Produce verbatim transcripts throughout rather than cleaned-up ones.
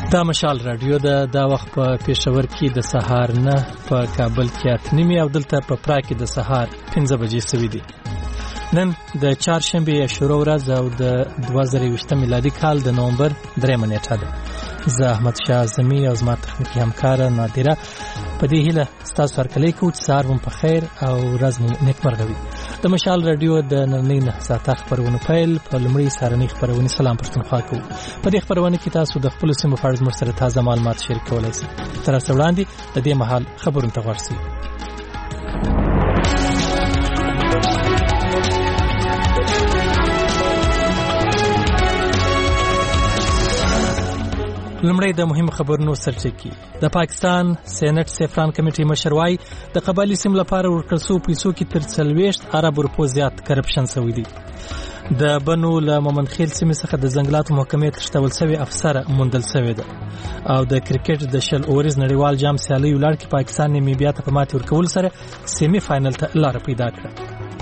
دا مشال رادیو ده دا وخت په پېښور کې د سهار نه په کابل کې اته نیمې او دلته په پرا کې د سهار پنځه بجې سوي دي. نن د چهارشنبې شروع ورځ او د دوه زره یوویشتم میلادي کال د نومبر درېیمه نیټه ده. زه احمد شاه اعظمي او زما تخنیکي همکاره نادره په دې هیله ستاسو هرکلی کوو چې سهار مو په خیر او ورځ مو نیکمرغه وي. د مشال رادیو د نننۍ نه ساعته خپرونو پیل په لومړۍ سهارنۍ خپرونې سلام پښتونخوا کوو. په دې خپرونه کې تاسو د خپلو سیمو په اړه زموږ سره تازه معلومات شریک کولی شئ. تر اوسه وړاندې د دې مهال خبرونو ته غوږ شئ. لمړی د مهمو خبرونو سرچکی. د پاکستان سېنات سیفران کمیټې مشر وايي د قبایلي سیمو لپاره ورکړل شوو پیسو کې تر څلوېښت ارب روپو زیات کرپشن شوی دی. د بنو له مومند خیل سیمې څخه د ځنګلاتو محکمې تښتول شوې افسره موندل شوې ده. او د کرکټ د شل اوریز نړیوال جام سیالۍ ولاړ کې پاکستان نیمیبیا ته په ماتې ورکول سره سیمي فاینل ته لاره پیدا کړه.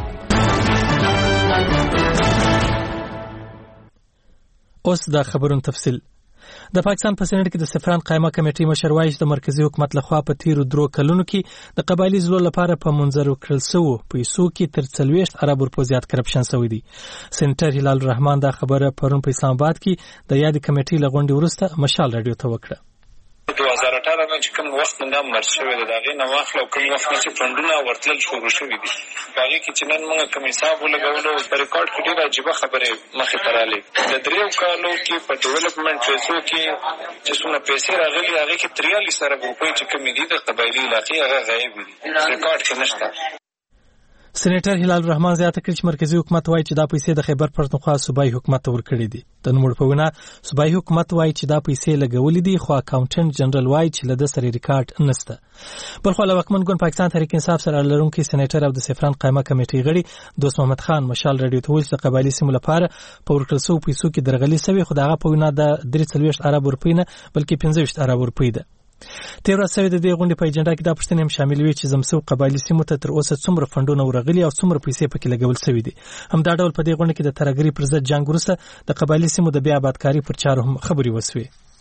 اوس د خبرونو تفصیل. د پاکستان په سېنات کې د سفران قائمه کمیټې مشر وايي چې د مرکزی حکومت لخوا په تیرو درو کلونو کې د قبایلي ضلعو لپاره په منظر کړل شوو پیسو کې تر څلوېښت ارب روپو زیات کرپشن شوی دی. سېنټر هلال الرحمن دا خبره پرون په اسلام آباد کې د یادې کمیټې له غونډې وروسته مشال رادیو ته وکړه. دوه هزار اته نه چې کوم وخت نه مرچ شوی دی دا غي نه واخلو کوم وخت چې فندونه ورتل شروع شوی دي باقي کې چې نن موږ کوم حساب ولګولو په ریکارډ کې ډیره عجیب خبره مخې ته راغلي. د دریو کالو کې په ډیولپمنٹ پیسو کې چې څونه پیسې راغلي هغه کې تریالیس ارب روپۍ چې کوم دي د قبایلي علاقې هغه غایب دي ریکارډ کې نشته. سېنیټر هلال الرحمن زیاته کړې چې مرکزی حکومت وايي چې دا پیسې د خیبر پښتونخوا صوبایي حکومت ته ورکړې دي. د نوموړ په وینا صوبایي حکومت وايي چې دا پیسې لګولې دي خو اکاونټنټ جنرال وايي چې له ده سره ریکارډ نشته. بلخو له واکمن ګوند پاکستان تحریک انصاف سره لرونکي سېنیټر او د سفران قائمه کمیټې غړي دوست محمد خان مشال رادیو ته ویل چې د قبایلي سیمو لپاره په ورکړل شوو پیسو کې درغلي شوې خو د هغه په وینا د درې څلوېښت ارب روپۍ نه بلکې پنځه ویشت ارب روپۍ ده. تیر ورځ د دې غونډې په اجنډا کې دا پوښتنې هم شامل وي چې زموږ قبایلي سیمو ته تر اوسه څومره فندونه ورغلي او څومره پیسې پکې لګول شوي دي. همدا ډول په دې غونډه کې د ترهګرۍ پر ضد جنګ وروسته د قبایلي سیمو د بیا آبادکارۍ پر چارو هم خبرې وسوې.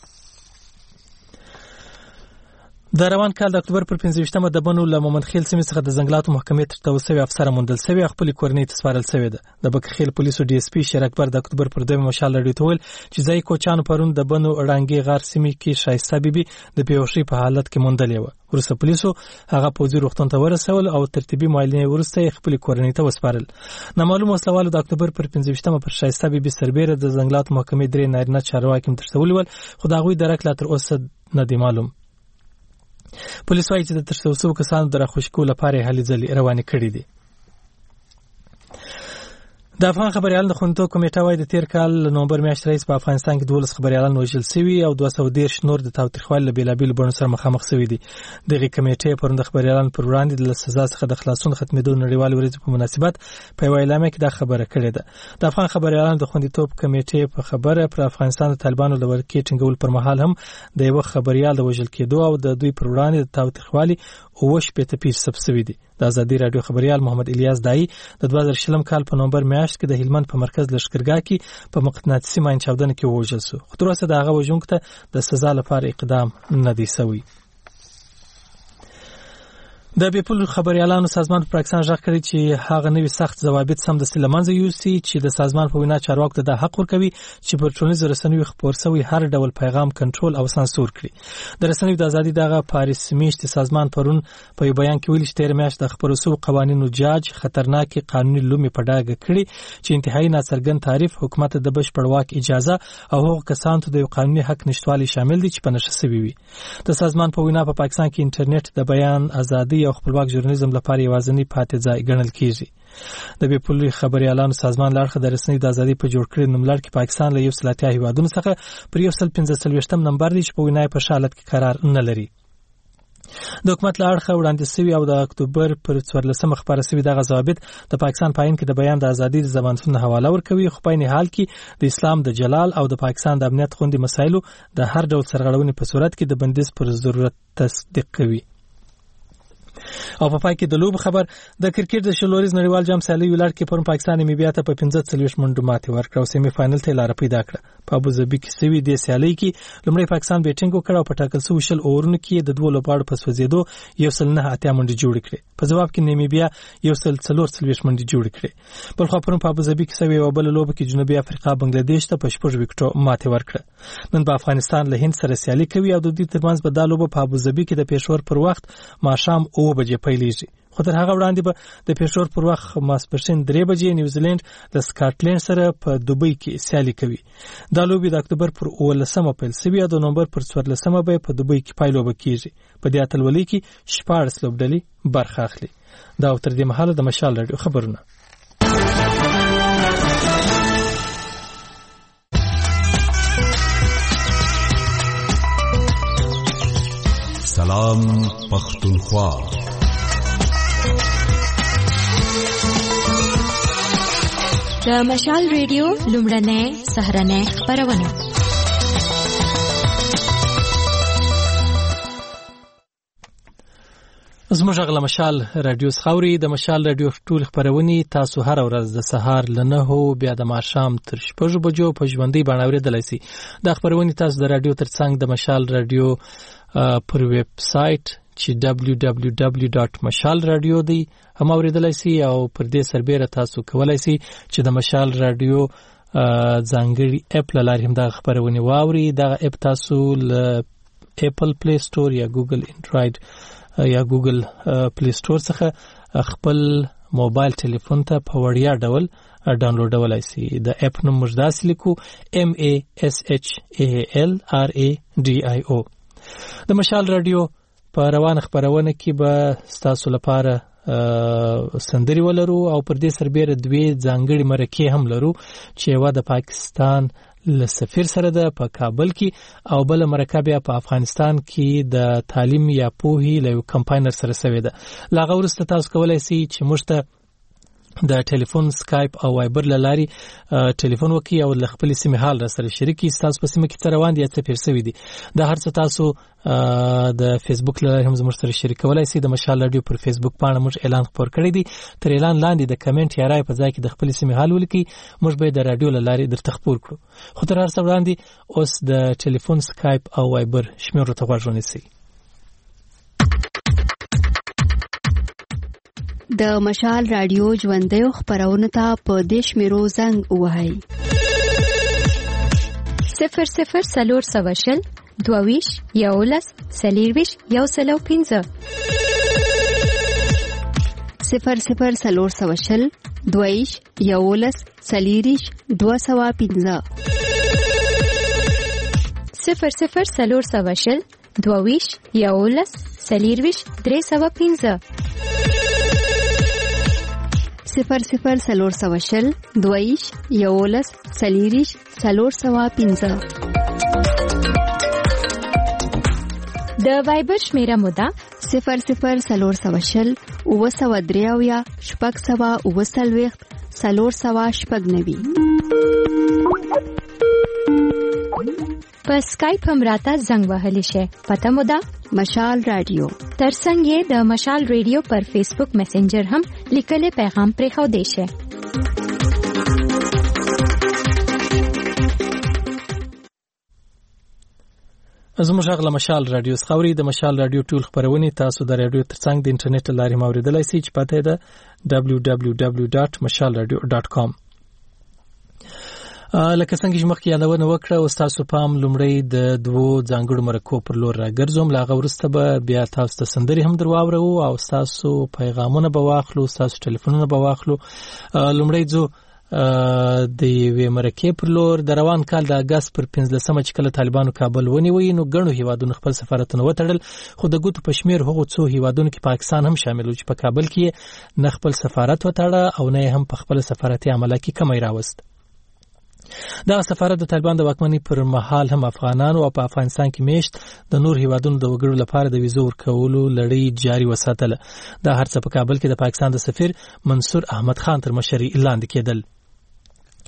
د روان کال د اکتوبر پر پنځه ویشتمه د بنو له مومند خیل سیمې څخه د ځنګلاتو محکمې تښتول شوې افسره موندل شوې او خپلې کورنۍ ته سپارل شوې ده. د بکخیل پولیسو ډي اس پي شیر اکبر د اکتوبر پر دویمه مشال رادیو ته ویل چې ځایي کوچانو پرون د بنو ړانګې غار سیمې کې شایسته بیبي د بېهوشۍ په حالت کې موندلې وه. وروسته پولیسو هغه پوځي روغتون ته ورسول او ترتیبي معاینې وروسته یې خپلې کورنۍ ته وسپارل. نامعلوم وسلوالو د اکتوبر پر پنځه ویشتمه پر شایسته بیبي سربیره د ځنګلاتو محکمې درې نارینه چارواکي هم تښتولي ول خو د هغوی درک لا تر اوسه نه دی معلوم. پولیس وايي چې د تښتول شوو کسانو د راخوشي کولو لپاره یې هلې ځلې روانې کړې دي. د افغان خبریالانو د خوندیتوب کمیټه وايي د تیر کال نومبر میاشتې راهیسې په افغانستان کې دولس خبریالان وژل شوي او دوه سوه دېرش نور د تاوتریخوالي له بېلابېلو بڼو سره مخامخ شوي دي. دغې کمیټې پرون د خبریالانو پر وړاندې د سزا څخه د خلاصون ختمېدو نړیوالې ورځې په مناسبت په یوه اعلامیه کې دا خبره کړې ده. د افغان خبریالانو د خوندیتوب کمیټې په خبره پر افغانستان د طالبانو له ولکې ټینګولو پر مهال هم د یوه خبریال د وژل کېدو او د دوی پر وړاندې د تاوتریخوالي اووه شپېته پیښې ثبت شوي دي. د ازادي راډیو خبریال محمد الیاس دایي د دوه زره شلم کال په نومبر میاشت کې د هلمند په مرکز لښکرګاه کې په مقناطیسي ماین چاودنه کې ووژل شو خو تر اوسه د هغه وژونکو ته د سزا لپاره اقدام نه دی شوی. د بېپولو خبریالانو سازمان په پاکستان ژغ کړی چې هغه نوي سخت ضوابط سمدستي له منځه یوسي چې د سازمان په وینا چارواکو ته دا حق ورکوي چې پر ټولنیزو رسنیو خپور شوی هر ډول پیغام کنټرول او سانسور کړي. د رسنیو د ازادي دغه پاریس میاشتې سازمان پرون په یو بیان کې ویلي چې تېره میاشت د خپرو شوو قوانینو جاج خطرناکې قانوني لومې په ډاګه کړي چې انتهایي ناڅرګند تعریف حکومت ته د بشپړ واک اجازه او هغو کسانو ته د یو قانوني حق نشتوالی شامل دي چې په نښه شوي وي. د سازمان په وینا په پاکستان کې انټرنیټ د بیان ازادي او خپلواک ژورنالیزم لپاره یوازینی پاتې ځای ګڼل کیږي. د بېپولو خبریالانو سازمان له اړخه د رسنیو د ازادۍ په جوړ کړي نوملړ کې پاکستان له یو سل اتیا هیوادونو څخه پر یو سل پنځه څلوېښتم نمبر دی چې په وینا یې په ښه حالت کې قرار نه لري. د حکومت له اړخه وړاندې شوي او د اکتوبر پر څوارلسمه خپاره شوي دغه ضوابط د پاکستان په آیین کې د بیان د ازادۍ د ضمانتونو حواله ورکوي خو په عین حال کې د اسلام د جلال او د پاکستان د امنیت غوندې مسایلو د هر ډول سرغړونې په صورت کې د بندیز پر ضرورت تصدیق کوي. او په پای کې د لوب خبر د کرکټ د شلوريز نړیوال جام سیالي ویلار کې پرون پاکستان نیمبیا ته په پنځه څلوېښت منډو ماتې ورکړه او سیمي فائنل ته لار پیدا کړه. په ابوظبي کې سوي د سیالي کې لومړی پاکستان بیټینګ وکړ او په ټاکل شوی شل اورونو کې د دوه لوبغاړو په سوځېدو یو سل نه اتیا منډې جوړې کړې. په جواب کې نیمبیا یو سل څلور څلوېښت منډې جوړې کړې. بل خو پرون په ابوظبي کې سوي او بل لوب کې جنوبي افریقا بنگلاديش ته په شپږ وکټو ماتې ورکړه. نن په افغانستان له هند سره سیالي کوي او د دې ترمنځ به دا لوب په ابوظبي کې د پېښور پر وخت ماښام اوه بجې پیلېږي. خو تر هغه وړاندې به د پېښور پر وخت ماسپښین درې بجې نیوزیلند د سکاټلند سره په دوبۍ کې سیالي کوي. دا لوبې د اکتوبر پر اوولسمه پیل شوې او د نومبر پر څوارلسمه به په دوبۍ کې پایلوبه کیږي. په دې اتلولۍ کې شپاړس لوبډلې برخه اخلي. دا تر دې مهاله د مشال رادیو خبرونه. سلام پختونخوا. د مشال ریډیو لومړنۍ سهارنۍ خپرونه. زموږ غل مشال رادیو خوري د مشال رادیو ټول خبرونه تاسو هر ورځ د سهار لنه بیا د ماښام تر شپږ بجو په ژوندۍ باندې اوریدلای شئ. د خبرونه تاسو د رادیو ترڅنګ د مشال رادیو پر ویب سټ چې دبلیو دبلیو دبلیو ډاټ مشال رادیو دی هم اوریدلای شئ او پر دې سربېره تاسو کولای شئ چې د مشال رادیو ځانګړي اپ لاره هم د خبرونه واوري. دا اپ تاسو له اپل پلی سٹور یا ګوګل انډراید یا ګوګل پلی سٹور څخه خپل موبایل ټلیفون ته په وړیا ډول ډاونلوډولای شئ. د اپ نوم موږ داسې لیکو ام ای اس اچ ای ال ار ای ډي آی او. د مشال رادیو په روان خبرونه کې به تاسو لپاره سندري ولرو او پر دې سربېره دوی ځانګړي مرکه هم لرو چې یو د پاکستان له سفیر سره ده په کابل کې او بل مرکه بیا په افغانستان کې د تعلیم یا پوهې له کمپاینر سره سوي ده. لاغه ورسته تاسو کولای شئ چې موږ ته د ټلیفون سکایپ او وایبر لاري ټلیفون وکي او ل خپل سیمه حال را سره شریکي. تاسو په سیمه کې څه روان دي څه پیر سوي دي دا هر څه تاسو د فیسبوک لاري هم زموږ سره شریکولای شئ. د مشال رادیو پر فیسبوک باندې موږ اعلان خبر کړی دی. تر اعلان لاندې د کمنټ یا رائے په ځای کې د خپل سیمه حال ولیکي. موږ به د رادیو لاري درته خبر کړو. خو تر هر څه وړاندې اوس د ټلیفون سکایپ او وایبر شمیرو ته غوښتنه سي. د مشال رادیو ژوندۍ خبرونه ته په دیش میرو زنګ وهاي صفر صفر سلور سواشل دوویش یولس سلیرویش یو سلو پینزه صفر صفر سلور سواشل دوویش یولس سلیریش دو سوا پینزه صفر صفر سلور سواشل دوویش یولس سلیرویش درې سوا پینزه صفر صفر سلور سوا شل دویش یولس سلیریش سلور سوا پینزه. د وایبر شمیره مودا صفر صفر سلور سوا شل اوه سوا دریاویا شپږ سوا اوه سلوېښت سلور سوا شپږ نوي. په سکایپ هم راته زنګ وهلی شي. پته مو ده مشال رادیو. ترڅنګ یې د مشال رادیو پر فیسبوک میسنجر هم لیکلي پیغام پرې خو دی شي. زموږ غل مشال رادیو خوري د مشال رادیو ټول خبرونه تاسو د رادیو ترڅنګ د انټرنیټ لارې موریدلای شئ چې پته ده دبلیو دبلیو دبلیو ډاټ مشال رادیو ډاټ کام. لکه څنګه چې مخکې یادونه وکړه او تاسو پام لومړی د دوو ځانګړو مرکو پر لور راګرځوم. لاغه ورسته به بیا تاسو ته سندري هم درواورو او تاسو پیغامونه به واخلو تاسو ټلیفونونه به واخلو. لومړی ځو د یوې مرکې پر لور د روان کال د اگست پر پنځلسمه چې کله طالبانو کابل ونیوی نو ګڼو هیوادونو خپل سفارتونه وتړل. خو د ګوتو په شمیر هغو څو هیوادونو کې پاکستان هم شامل و چې په کابل کې نه خپل سفارت وتړه او نه هم په خپل سفارتي عمله کې کمی راوست. دا سفارت د طالبان د واکمنۍ پر مهال هم افغانانو او په افغانستان کې میشت د نور هیوادونو د وګړو لپاره د ویزو ورکولو لړۍ جاري وساتله. دا هر څه په کابل کې د پاکستان د سفیر منصور احمد خان تر مشرۍ لاندې کېدل.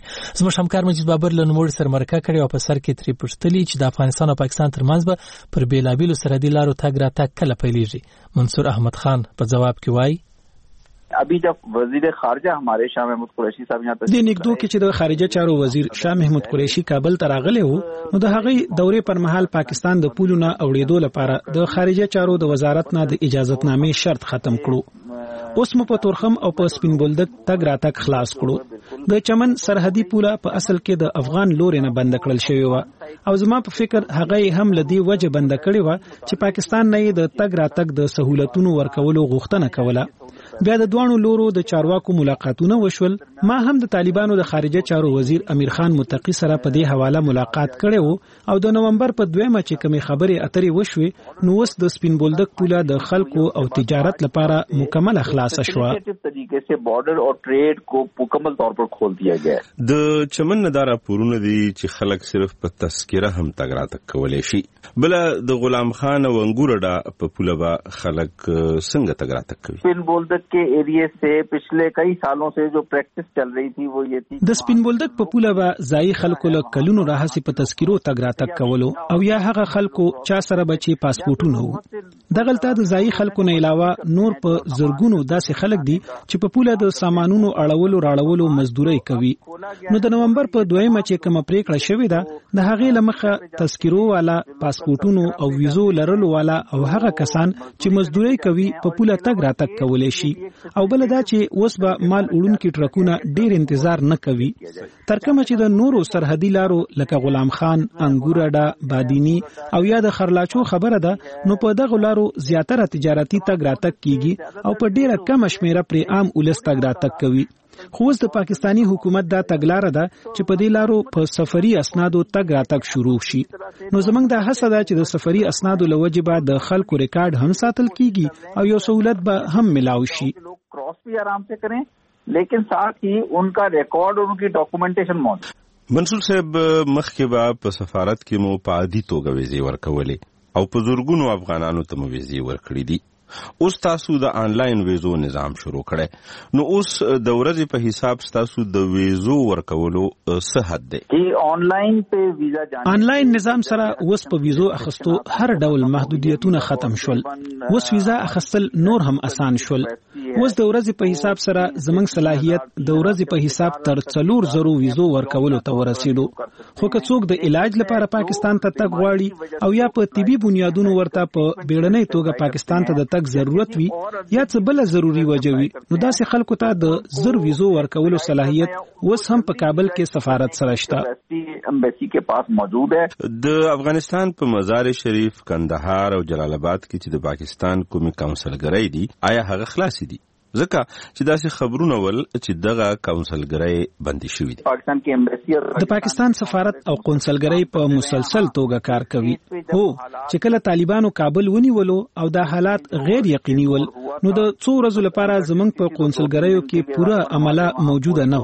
زموږ همکار مجید بابر له نوموړي سره مرکه کړې او په سر کې ترې پوښتلي چې د افغانستان او پاکستان ترمنځ به پر بېلابېلو سرحدي لارو تګ راتګ کله پیلېږي. منصور احمد خان په ځواب کې وایي ابھی جب وزیر خارجہ ہمارے شاہ محمود قریشی صاحب یہاں د نګدو کې چې د خارجه چارو وزیر شاه محمود قریشی کابل ته راغلی وو نو د هغې دورې پر مهال پاکستان د پولو نه اوړېدو لپاره د خارجه چارو د وزارت نه د اجازتنامې شرط ختم کړو. اوس مو په تورخم او په سپین بولدک تګ راتګ خلاص کړو. د چمن سرحدي پوله په اصل کې د افغان لوري نه بند کړل شوی و او زما په فکر هغه هم لدی وجه بند کړی و چې پاکستان نه د تګ راتګ د سہولتونو ورکولو غوښتنه کوله. بیا د دوانو لورو د چارواکو ملاقاتونه وشول. ما هم د طالبانو د خارجه چارو وزیر امیر خان متقی سره په دې حواله ملاقات کړی وو او د نومبر په دویمه چې کومې خبرې اترې وشوې نو اوس د سپین بولدک پوله د خلکو او تجارت لپاره مکمل خلاص شوه. طریقې سے بارډر او ټریډ کو مکمل طور پر کھول دیا گیا. د چمن نداره پورونه دي چې خلک صرف په تذکره هم تګ راتګ کولی شي. بل د غلام خان او انګورډا په پوله با خلک څنګه تګ راتګ کوي. سپین بولدک के एरिया से पिछले कई सालों से जो प्रैक्टिस चल रही थी वो ये थी د سپین بولدک په پوله با ځای خلکو له کلونو راهسي په تذکرو تګ راتګ کولو او یا هغه خلکو چا سره بچي پاسپورټونه وو. دغلته د ځای خلکو نه علاوه نور په زرګونو داسې خلک دي چې په پوله د سامانونو اړولو راړولو مزدوري کوي. نو د نومبر په دویمه چې کوم پریکړه شوې ده د هغې لمخه تذکرو والا پاسپورټونو او ویزو لرلو والا او هغه کسان چې مزدوري کوي په پوله تګ راتګ کولای شي او بل دا چې اوس به مال وړونکي ټرکونه ډیر انتظار نه کوي. تر کومه چې د نورو سرحدي لارو لکه غلام خان، انګورډا، بادینی او یا د خرلاچو خبره ده نو په دغه لارو زیاتره تجارتي تګ راتګ کیږي او په ډیره کم شمیره پرې عام ولس تګ راتګ کوي. خو اوس د پاکستانی حکومت دا تګلاره ده چې په دې لارو په سفري اسنادو تګ راتګ شروع شي. نو زمونږ دا هڅه ده چې د سفري اسنادو له وجې به د خلکو ریکارډ هم ساتل کیږي او یو سہولت به هم ملاوي شي. क्रॉस भी आराम से करें लेकिन साथ ही उनका रिकॉर्ड और उनकी डॉक्यूमेंटेशन मौजूद. منصور صاحب مخکې به په سفارت کې مو په عادي توګه ویزې ورکولې او په زورګونو افغانانو ته مو ویزې ورکړې دي. اوس تاسو د آنلاین ویزو نظام شروع کړی نو اوس د ورځې په حساب تاسو د ویزو ورکولو څه حد دی؟ آنلاین په ویزا جان آنلاین نظام سره اوس په ویزو اخستو هر ډول محدودیتونه ختم شول. اوس ویزا اخستل نور هم آسان شول. اوس د ورځې په حساب سره زمنګ صلاحیت د ورځې په حساب تر څلور زرو ویزو ورکولو ته ورسېدو. خو که څوک د علاج لپاره پاکستان ته تګ غواړي او یا په طبي بنیادونو ورته په بیړنۍ توګه پاکستان ته د تګ ضرورت وي یا څه بل ضروری وجوي نو داسې خلکو ته د زر ویزو ورکولو صلاحیت اوس هم په کابل کې سفارت سره شته. امبیسی کې پاس موجود ہے. د افغانستان په مزار شریف، کندهار او جلال آباد کې چې د پاکستان کومي کونسلګرۍ دي آیا هغه خلاص دي؟ ځکه چې داسې خبرونه ول چې دغه کونسلګرۍ بندي شوې دي. پاکستان کې امبیسی د پاکستان سفارت او قونسلګرۍ په مسلسل توګه کار کوي. هو چې کله طالبانو کابل ونیولو او دا حالات غیر یقیني ول نو د څو ورځې لپاره زمنګ په قونسلګریو کې پوره عمله موجوده نه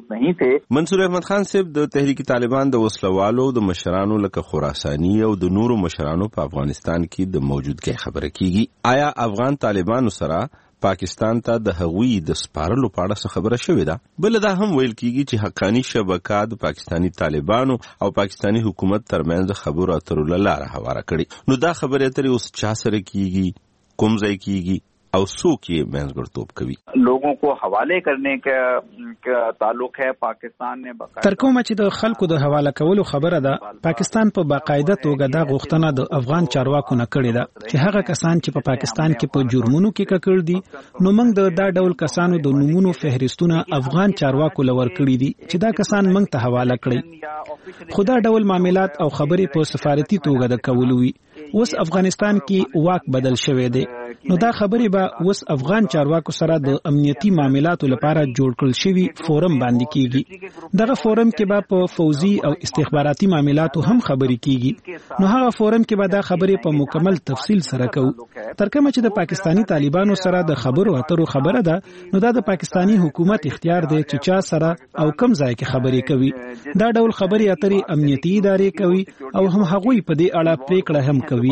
و. منصور احمد خان صاحب د تحریک طالبان د وسلوالو د مشرانو لکه خراسانی او د نورو مشرانو په افغانستان کې د موجودګۍ خبره کیږي. آیا افغان طالبانو سره پاکستان ته د هغوی د سپارلو په اړه خبره شوې ده؟ بل دا هم ویل کیږي چې حقانی شبکه د پاکستانی طالبانو او پاکستانی حکومت ترمنځ خبرو اترو لاره هواره کړي. نو دا خبره اترې اوس چا سره کیږي، کوم ځای کیږي او څوک یې منځګړتوب کوي؟ لوگوں کو حوالے کرنے کا تعلق ہے. پاکستان نے تر کومه چې د خلکو د حواله کولو خبره ده پاکستان په باقاعده توګه دا غوښتنه د افغان چارواکو نه کړې ده چې هغه کسان چې په پاکستان کې په جرمونو کې ککړ دي نو موږ د دا ډول کسانو د نمونو فهرستونه افغان چارواکو لور کړی دي چې دا کسان موږ ته حواله کړي. خو دا ډول معاملات او خبرې په سفارتي توګه د کولوي. اوس افغانستان کې واک بدل شوی دی نو دا خبرې به اوس افغان چارواکو سره د امنیتي معاملاتو لپاره جوړ کړل شوی فورم باندې کیږي. دغه فورم کې به په فوزي او استخباراتي معاملاتو هم خبرې کیږي. نو هغه فورم کې به دا خبرې په مکمل تفصیل سره کوو. تر کومه چې د پاکستانی طالبانو سره د خبرو اترو خبره ده نو دا د پاکستانی حکومت اختیار دی چې چا سره او کم ځای کې خبرې کوي. دا ډول خبرې اترې امنیتي ادارې کوي او هم هغوی په دې اړه پریکړه هم کوي.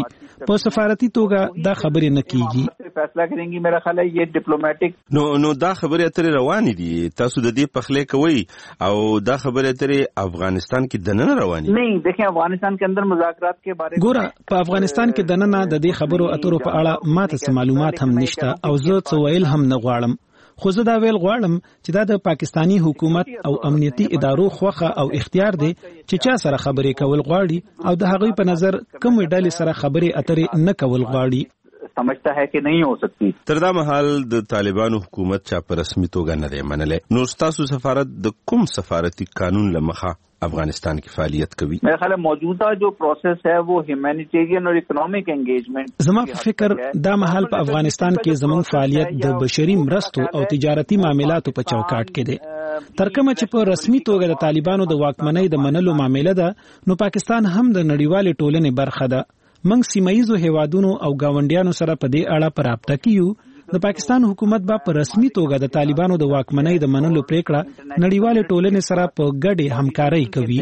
په سفارتي توګه دا خبرې نه کیږي. فیصله کړي میرا خیال ہے یہ ډیپلوماټیک نو نو دا خبرې اترې روانې دي، تاسو د دې پخلې کوي او دا خبرې اترې افغانستان کې دننه روانې نه؟ دیکھیں افغانستان کے اندر مذاکرات کے بارے میں ګوره په افغانستان کې دننه د دې خبرو اترو په اړه ماته څه معلومات هم نشته او زه څه ویل هم نه غواړم، خو زه دا ویل غواړم چې دا د پاکستانی حکومت او امنیتي ادارو خوخه او اختیار دی چې چا سره خبرې کول غواړي او د هغوی په نظر کوم ډلې سره خبرې اترې نه کول غواړي. سمجھتا ہے کہ نہیں ہو سکتی. تر دا مهال د طالبانو حکومت چا په رسمي توګه نه دی منلی. نو ستاسو سفارت د کوم سفارتي قانون لمخه افغانستان کی فعالیت کوي؟ میرا خیال ہے موجودہ جو پروسیس ہے وہ ہیومینیٹیرین اور اکنامک انگیجمنٹ. زما په فکر دا مهال په افغانستان کې زموږ فعالیت د بشري مرستو او تجارتي معاملاتو په چوکاټ کې دی. تر کومه چې په رسمي توګه د طالبانو د واکمنۍ د منلو معامله ده، نو پاکستان هم د نړیوالې ټولنې برخه ده. موږ سیمایزو هیوادونو او گاونډیانو سره په دې اړه پر رابطه کیو. د پاکستان حکومت به په رسمي توګه د طالبانو د واکمنۍ د منلو پریکړه نړیوالې ټولنې سره په ګډه همکاري کوي.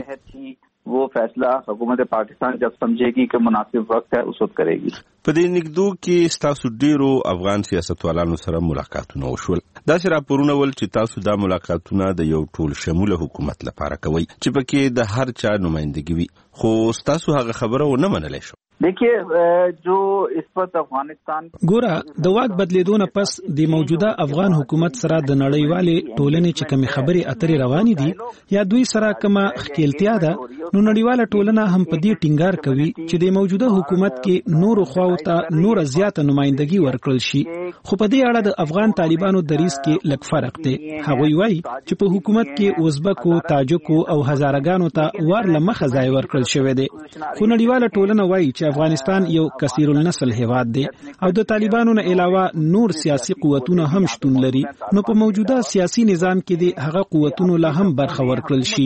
وہ فیصلہ حکومت پاکستان جب سمجھے گی کہ مناسب وقت ہے اس وقت کرے گی. په دې نګدو کې ستاسو ډیرو افغان سیاستوالانو سره ملاقاتونه وشول. دا چې راپورونه ول چې تاسو دا ملاقاتونه د یو ټول شموله حکومت لپاره کوي چې پکې د هر چا نمائندګي وي، خو ستاسو هغه خبره ونه منلای شو. دیکھیے جو اس وقت افغانستان ګوره د واک بدلیدو نه پس د موجوده افغان حکومت سره د نړیوالې ټولنې چې کوم خبرې اترې روانې دي یا دوی سره کومه خکېلتیا ده، نو نړیواله ټولنه هم په دې ټینګار کوي چې د موجوده حکومت کې نور خواو ته نور زیاته نمائندګي ورکړل شي. خو په دې اړه د افغان طالبانو دریځ کې لږ فرق دی. هغوی وایي چې په حکومت کې ازبکو، تاجکو او هزارګانو ته ور لمخه ځای ورکړل شوی دی، خو نړیواله ټولنه وایي چې افغانستان یو کثیر النسل هیواد دی او د طالبانو نه علاوه نور سیاسي قوتونه هم شتون لري، نو په موجوده سیاسي نظام کې د هغه قوتونو له هم برخه ورکړل شي.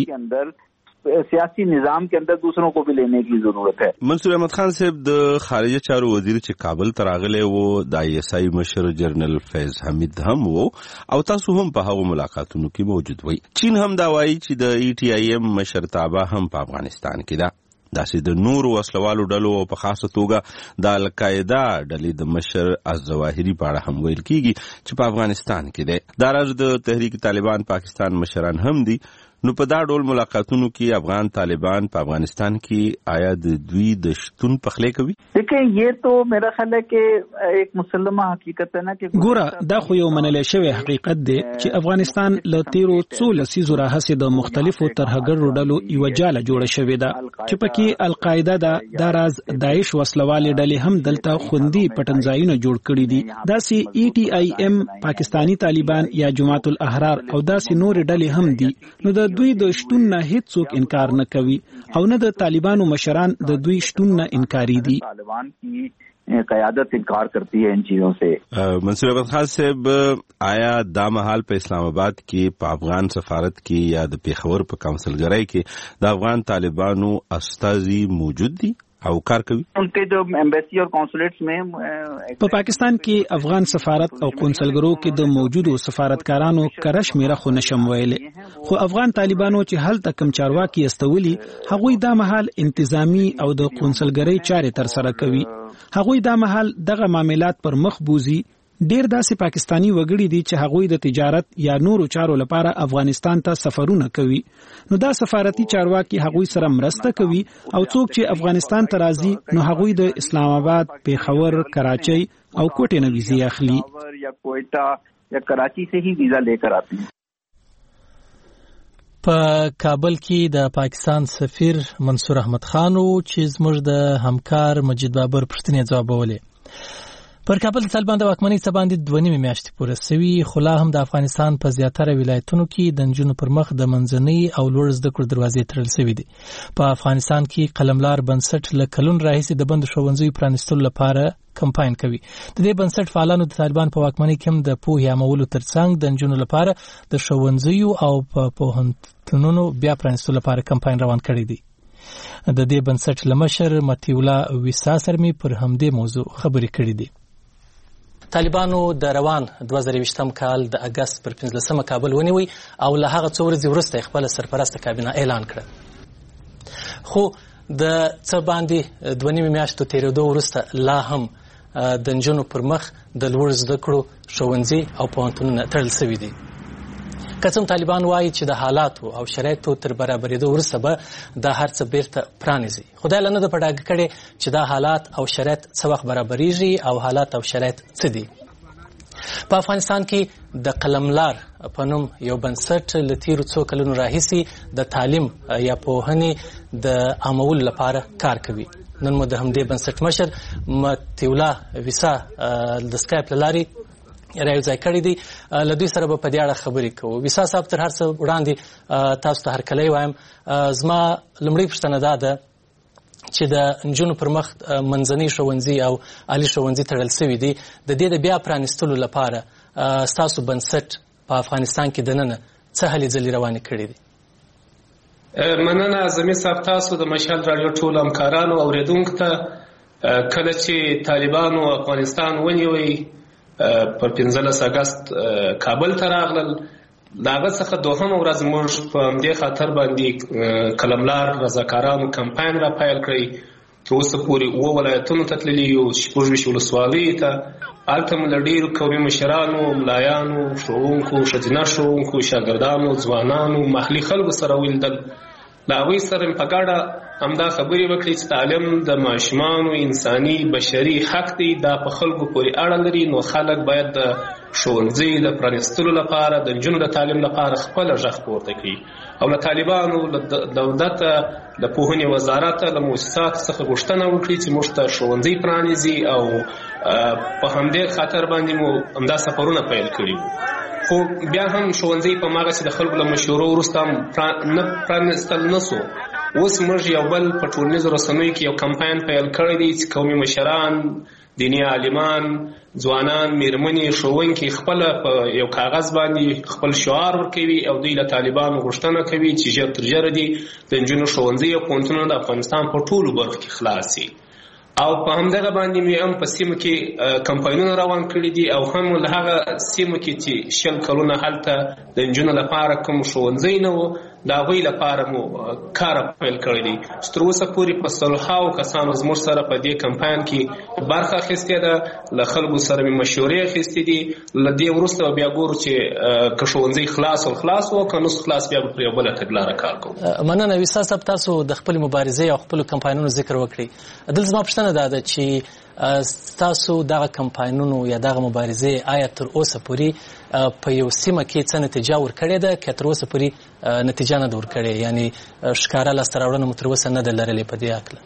سیاسی نظام کے اندر دوسروں کو بھی لینے کی ضرورت ہے. منصور احمد خان صاحب د خارجه چارو وزیر چې کابل ته راغلی وو، د آی ایس آی مشر جنرال فیض حمید هم وو او تاسو هم په هغو ملاقاتونو کې موجود وئ. چین هم دا وایي چې د ای ټي آی ایم مشرتابه هم په افغانستان کې ده. داسې د نورو وسلوالو ډلو او په خاصه توګه د القاعده ډلې د مشر الظواهري په اړه هم ویل کیږي چې په افغانستان کې دی. دا راز د تحریک طالبان پاکستان مشران هم دي. نو په دا ډول ملاقاتونو کې افغان طالبان په افغانستان کې آیا د دوی د شتون پخلې کوي؟ دیکھیں یہ تو میرا خیال ہے کہ ایک مسلمه حقیقت ہے نا کہ ګوره دا خو یو منل شوی حقیقت دی چې افغانستان له تیرو څو لسیزو راهیسې د مختلفو ترهګرو ډلو یو جاله جوړه شوې ده چې پکې القاعده ده، دا راز داعش وسلوالې ډلې هم دلته خوندي پټنځایونه جوړ کړي دي. داسې ای ټي آی ایم، پاکستانی طالبان یا جماعت الاحرار او داسې نور ډلې هم دي. نو د دوی د شتون نه هیڅوک انکار نه کوي او نه د طالبانو مشران د دوی شتون نه انکاری دي. طالبان کی قیادت انکار کرتی ہے ان چیزوں سے. منصور احمد خان صاحب، آیا دا مهال په اسلام آباد کې په افغان سفارت کې یا د پیښور په کونسلګرۍ کې د افغان طالبانو استازي موجود دي او کار کوي؟ ان کے جو ایمبیسی اور کونسولیٹس میں په پاکستان کې افغان سفارت او قونسلګرو کې د موجودو سفارتکارانو کره شمیره خو نشم ویلي، خو افغان طالبانو چې هلته کم چارواکي استولي هغوی دا مهال انتظامی او د قونسلګرۍ چارې تر سره کوي. هغوی دا مهال دغه معاملات پر مخ بوزي. ډیر داسې پاکستانی وګړي دي چې هغوی د تجارت یا نورو چارو لپاره افغانستان ته سفرونه کوي. نو دا سفارتي چارواکي هغوی سره مرسته کوي او څوک چې افغانستان ته راځي نو هغوی د اسلام آباد، پیښور، کراچۍ او کوټې نه ویزې اخلي یا کوئټه یا کراچۍ سے ہی ویزا لے کر آتے ہیں. په کابل کې د پاکستان سفیر منصور احمد خان چې زموږ د همکار مجید بابر پوښتنې ځوابولې. پر کابل د طالبان د واکمنۍ څخه باندې دوه نیمې میاشتې پوره سوي، خو لا هم د افغانستان په زیاتره ولایتونو کې د نجونو پر مخ د منځنۍ او لوړ زده کړو دروازې تړل سوي دي. په افغانستان کې قلملار بنسټ له کلونو راهیسې د بندو ښوونځیو پرانیستلو لپاره کمپاین کوي. د دې بنسټ فعالانو د طالبان په واکمنۍ کې هم د پوهې عامولو ترڅنګ د نجونو لپاره د ښوونځیو او په پوهنتونونو بیا پرانیستلو لپاره کمپاین روان کړی دی. د دې بنسټ له مشر مطیع الله ویسا سره مې پر همدې موضوع خبرې کړې دي. طالبانو د روان دوه زره یوویشتم کال د اګست پر پنځلسمه کابل ونیوی او له هغه څو ورځې وروسته خپل سرپرسته کابینه اعلان کړه. خو د څه باندې دوه نیمې میاشتو تېرېدو وروسته لا هم د نجونو پر مخ د لوړ زده کړو ښوونځي او پوهنتونونه تړل سوي دي. که څه هم طالبان وایي چې د حالاتو او شرایطو تر برابرېدو وروسته به دا هر څه بیرته پرانیزي. خدای له نه ده په ډاګه کړې چې دا حالات او شرایط څه وخت برابرېږي او حالات او شرایط څه دي. په افغانستان کې د قلملار په نوم یو بنسټ له تیرو څو کلونو راهیسې د تعلیم یا پوهنې د عامولو لپاره کار کوي. نن مو د همدې بنسټ مشر متي الله ویسا د سکایپ له لارې رايوځای کړی دی. له دوی سره به په دې اړه خبرې کوو. ویسا صاحب، تر هر څه وړاندې تاسو ته هرکلی وایم. زما لومړۍ پوښتنه دا ده چې د نجونو پر مخ منځني ښوونځي او عالي ښوونځي تړل سوي دي. د دې د بیا پرانیستلو لپاره ستاسو بنسټ په افغانستان کې دننه څه هلې ځلې روانې کړې دي؟ مننه زمي صاحب، تاسو د مشال راډیو ټولو همکارانو اورېدونکو ته. کله چې طالبانو افغانستان ونیوی پر پنځلس اګست کابل ته راغلل، د هغه څخه دوهمه ورځ موږ په همدې خاطر باندې قلملار رضاکارانو کمپاین را پیل کړی. تر اوسه پورې اووه ولایتونو ته تللي یو، شپږ ویشت ولسوالیو ته. هلته مو له ډېرو قومي مشرانو، ملایانو، ښوونکو، ښځینه ښوونکو، شاګردانو، ځوانانو، محلي خلکو سره ولیدل. له هغوی سره مې په ګډه همدا خبرې وکړې چې تعلیم د ماشومانو انساني بشري حق دی، دا په خلکو پورې اړه لري. نو خلک باید د ښوونځي د پرانیستلو لپاره، د نجونو د تعلیم لپاره خپله غږ پورته کړي. او له طالبانو، له دولته، له پوهنې وزارته، له مؤسساتو څخه غوښتنه وکړي چې موږ ته ښوونځي پرانیزي. او په همدې خاطر باندې مو همدا سفرونه پیل کړي وو. خو بیا هم ښوونځي په هماغسې د خلکو له مشورو وروسته هم نه پرانیستل نه سو. اوس موږ یو بل په ټولنیزو رسنیو کې یو کمپاین پیل کړی دی چې قومي مشران، دیني عالمان، ځوانان، میرمنې، ښوونکي خپله په یو کاغذ باندې خپل شعار ورکوي او دوی له طالبانو غوښتنه کوي چې ژر تر ژره دي د نجونو ښوونځي او پوهنتونونه د افغانستان په ټولو برخو کې خلاص شي. او په همدغه باندې مې هم په سیمو کې کمپاینونه روان کړي دي. او هم له هغه سیمو کې چې شل کلونه هلته د نجونو لپاره کوم ښوونځی نه و، د هغوی لپاره مو کار پیل کړی دی چې تر اوسه پورې په سلهاو کسانو زموږ سره په دې کمپاین کې برخه اخیستې ده. له خلکو سره مې مشورې اخیستې دي. له دې وروسته بیا ګورو چې که ښوونځی خلاص ول خلاص و، که نس خلاص بیا به پر یو بله تګلاره کار کوو. مننه ویسا صاحب، تاسو د خپلې مبارزې او خپلو کمپاینونو ذکر وکړئ. دلته زما پوښتنه دا ده چې ستاسو دغه کمپاینونو یا دغه مبارزې آیا تر اوسه پورې په یو سیمه کې څه نتیجه ورکړې ده که تر اوسه پورې نتیجه نه ده ورکړې؟ یعنی ښکاره لاسته راوړنه مو تر اوسه نه ده لرلې په دې هکله؟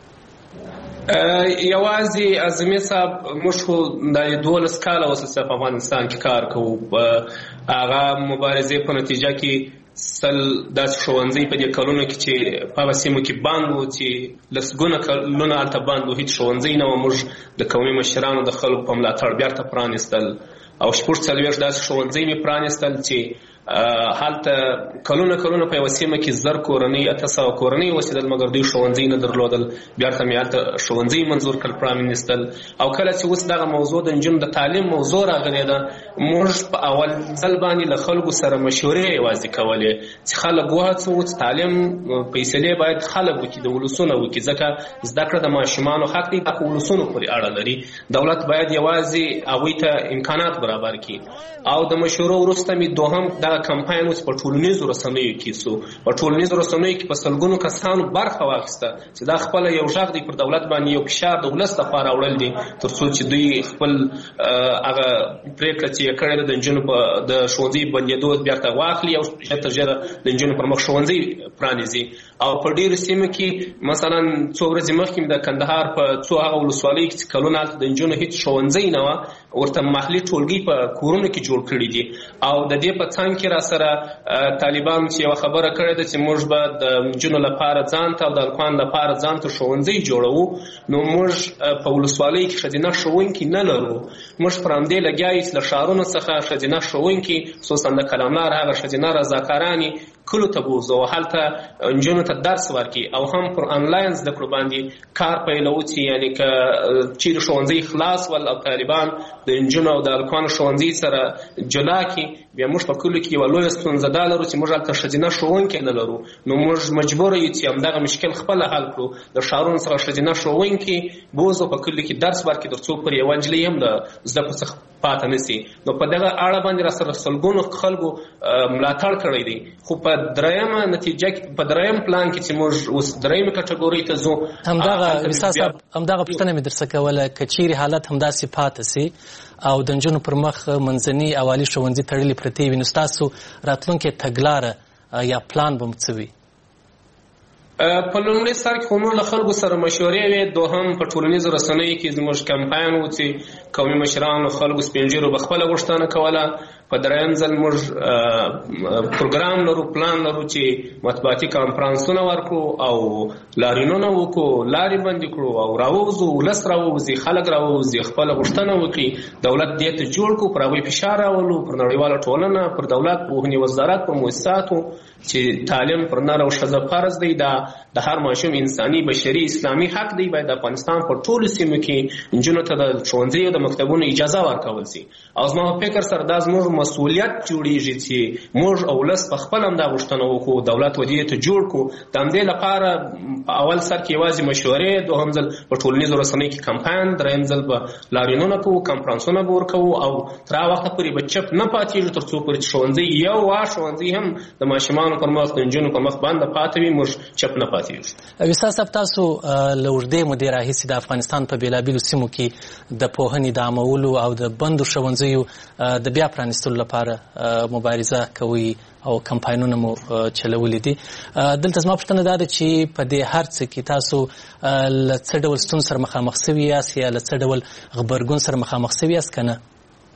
یوازې اعظمي صاحب، موږ خو د دولس کاله اوسه په افغانستان کې کار کوو. هغه مبارزې په نتیجه کې سل داسې ښوونځي په دې کلونو کې چې په هغه سیمو کې بند و، چې لسګونه کلونه هلته بند و، هېڅ ښوونځی نه و. موږ د قومي مشرانو د خلکو په ملاتړ بیرته پرانیستل. او شپږ څلوېښت داسې ښوونځي مې پرانیستل چې هلته کلونه کلونه په یوه سیمه کې زر کورنۍ، اته سوه کورنۍ اوسېدل، مګر دوی ښوونځي نه درلودل. بیرته مې هلته ښوونځي منظور کړل، پرانیستل. او کله چې اوس دغه موضوع د نجونو د تعلیم موضوع راغلې ده، موږ په اول ځل باندې له خلکو سره مشورې یوازې کولې چې خلک وهڅوو چې تعلیم فیصلې باید خلک وکړي، د ولسونه وکړي، ځکه زده کړه د ماشومانو حق دی، په ولسونو پورې اړه لري. دولت باید یوازې هغوی ته امکانات برابر کړي. او د مشورو وروسته مې دوهم دغه کمپاین اوس په ټولنیزو رسنیو کې سو. په ټولنیزو رسنیو کې په سلګونو کسانو برخه واخیسته چې دا خپله یو غږ دی، پر دولت باندې یو فشار د ولس لپاره وړل دي، تر څو چې دوی خپل هغه پرېکړه چې یې کړې ده د نجونو په د ښوونځي بندېدو بیرته واخلي او ژر تر ژره د نجونو پر مخ ښوونځي پرانیزي. او په ډېرو سیمو کې مثلا څو ورځې مخکې د کندهار په څو هغه ولسوالیو کې چې کلونه هلته د نجونو هېڅ ښوونځی نه وه، ورته محلي ټولګي په کورونو کې جوړ کړي دي. او د دې په څنګ کې را سره طالبان چې یوه خبره کړې ده چې موږ به د نجونو لپاره ځان ته او د هلکانو لپاره ځان ته ښوونځی جوړوو. نو موږ په ولسوالیو کې ښځینه ښوونکي نه لرو. موږ پر همدې لګیا یو چې له ښارونو څخه ښځینه ښوونکي، خصوصا د قلملار هغه ښځینه رضاکارانې کلو ته بوزو هلته نجونو ته درس ورکړي او هم پر آنلاین زده کړو باندې کار پیلوو چې یعنې که چیرې ښوونځي خلاص ول او طالبان د نجونو او د هلکانو ښوونځي سره جلا کړي بیا موږ په کلو کې یوه لویه ستونزه دا لرو چې موږ هلته ښځینه ښوونکي نه لرو نو موږ مجبوره یو چې همدغه مشکل خپله حل کړو د ښارونو څخه ښځینه ښوونکي بوزو په کلو کې درس ورکړي تر څو پورې یوه نجلۍ هم د زده کړو څخه پاته نسی نو په دغه اړه باندې را سره سلګونو خلکو ملاتړ کړی دی خو په دریمه نتیجه کې په دریم پلان کې چې موږ اوس دریمه کټګوري ته ځو همدغه وساس همدغه پوښتنه مې درڅخه کوله که چیرې حالت همداسې پاته سي او د نجونو پر مخ منځني او عالي ښوونځي تړلي پرتې وي نو ستاسو راتلونکې تګلاره یا پلان به مو څه وي؟ په لومړي سر کې خو موږ له خلکو سره مشورې وې دوهم په ټولنیزو رسنیو کې زموږ کمپاین و چې قومي مشرانو خلکو سپین ږیرو به خپله غوښتنه کوله په دریم ځل موږ پروګرام لرو پلان لرو چې مطبوعاتي کانفرانسونه ورکړو او لاریونونه وکړو لارې بندې کړو او راووځو ولس راووځي خلک راووځي خپله غوښتنه وکړي دولت دې ته جوړ کړو پر هغوی فشار راولو پر نړیواله ټولنه پر دولت پوهنې وزارت پر مؤسساتو چې تعلیم پر نر او ښځه فرض دی دا د هر ماشوم انساني بشري اسلامي حق دی باید د افغانستان په ټولو سیمو کې نجونو ته د ښوونځي او د مکتبونو اجازه ورکول سي او زما په فکر سره دا زموږ مسؤلیت جوړیږي چې موږ او ولس په خپل هم دا غوښتنه وکړو دولت ودې ته جوړ کړو د همدې لپاره په اول سر کې یوازې مشورې دوهم ځل په ټولنیزو رسنیو کې کمپاین دریم ځل به لاریونونه کوو کنفرانسونه به ورکوو او تر هغه وخته پورې به چپ نه پاتېږو تر څو پورې چې ښوونځي یو وا ښوونځي هم د ماشومانو پر مخ د نجونو پر مخ باندې پاتې وي موږ چپ نه پاتېږو. وستا صاحب تاسو له اوږدې مودې راهیسې د افغانستان په بېلابېلو سیمو کې د پوهنې د عامولو او د بندو ښوونځیو د بیا پرانیستلو لپاره مبارزه کوي او کمپاینونه مو چلولي دي. دلته زما پوښتنه دا ده چې په دې هر څه کې تاسو له څه ډول ستونزو سره مخامخ سوي یاست یا له څه ډول غبرګون سره مخامخ سوي یاست که نه؟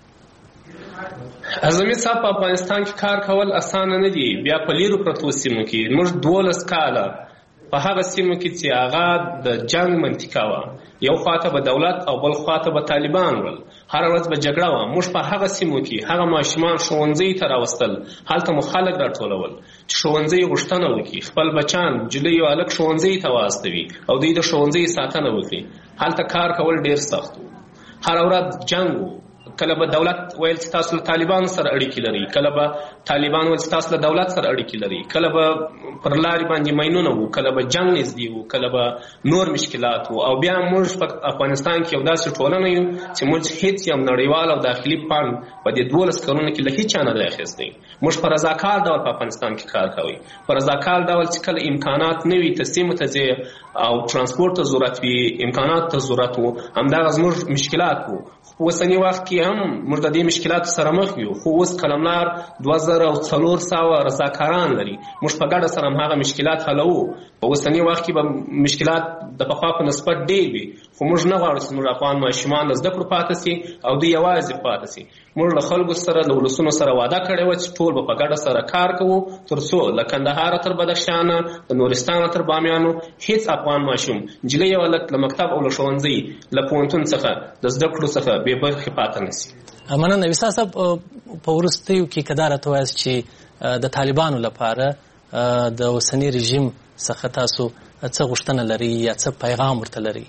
اعظمي صاحب په افغانستان کې کار کول اسانه نه دي بیا په لیرو پرتو سیمو کې موږ دولس کاله په هغه سیمو کې چې هغه د جنگ منطقه وه یو خواته به دولت او بل خواته به طالبان ول هره ورځ به جګړه وه موږ په هغه سیمو کې هغه ماشومان ښوونځیو ته راوستل هلته مو خلک راټولول چې ښوونځي غوښتنه وکړي خپل بچان نجلۍ او هلک ښوونځیو ته واستوي او دوی د ښوونځیو ساتنه وکړي هلته کار کول ډېر سخت و هره ورځ جنګ و کله به دولت ویل چې تاسو له طالبانو سره اړیکې لري کله به طالبان ویل چې تاسو له دولت سره اړیکې لري کله به پر لارې باندې ماینونه وو کله به جنګ نږدې وو کله به نور مشکلات وو او بیا موږ په افغانستان کې یو داسې ټولنه یو چې موږ هیڅ یم نړیوال او داخلي پان په دې دولس کلونو کې له هیچا نه دی اخیستی موږ په رضاکار ډول په افغانستان کې کار کوي په رضاکار ډول چې کله امکانات نه وي ته سیمو ته ځې او ترانسپورت ته ضرورت وي امکانات ته ضرورت وو همدغه زموږ مشکلات وو په اوسني وخت کې هم موږ د دې مشکلاتو سره مخ یو خو اوس قلمدار دوه زره او څلور سوه رضاکاران لري موږ په ګډه سره هماغه مشکلات حلوو په اوسني وخت کې به مشکلات د پخوا په نسبت ډېر وي خو موږ نه غواړو چې زموږ افغان ماشومان له زده کړو پاتې سي او دوی یوازې پاتې سي موږ له خلکو سره له ولسونو سره وعده کړې وه چې ټول به په ګډه سره کار کوو تر څو له کندهاره تر بدخشانه د نورستانه تر بامیانو هیڅ افغان ماشوم نجلۍ او هلک له مکتب او له ښوونځي له پوهنتون څخه د زده کړو څخه بې برخې پاتې نه سي. مننه وستا صاحب په وروستیو کې که دا راته وایاست چې د طالبانو لپاره د اوسني رژیم څخه تاسو څه غوښتنه لري یا څه پیغام ورته لري؟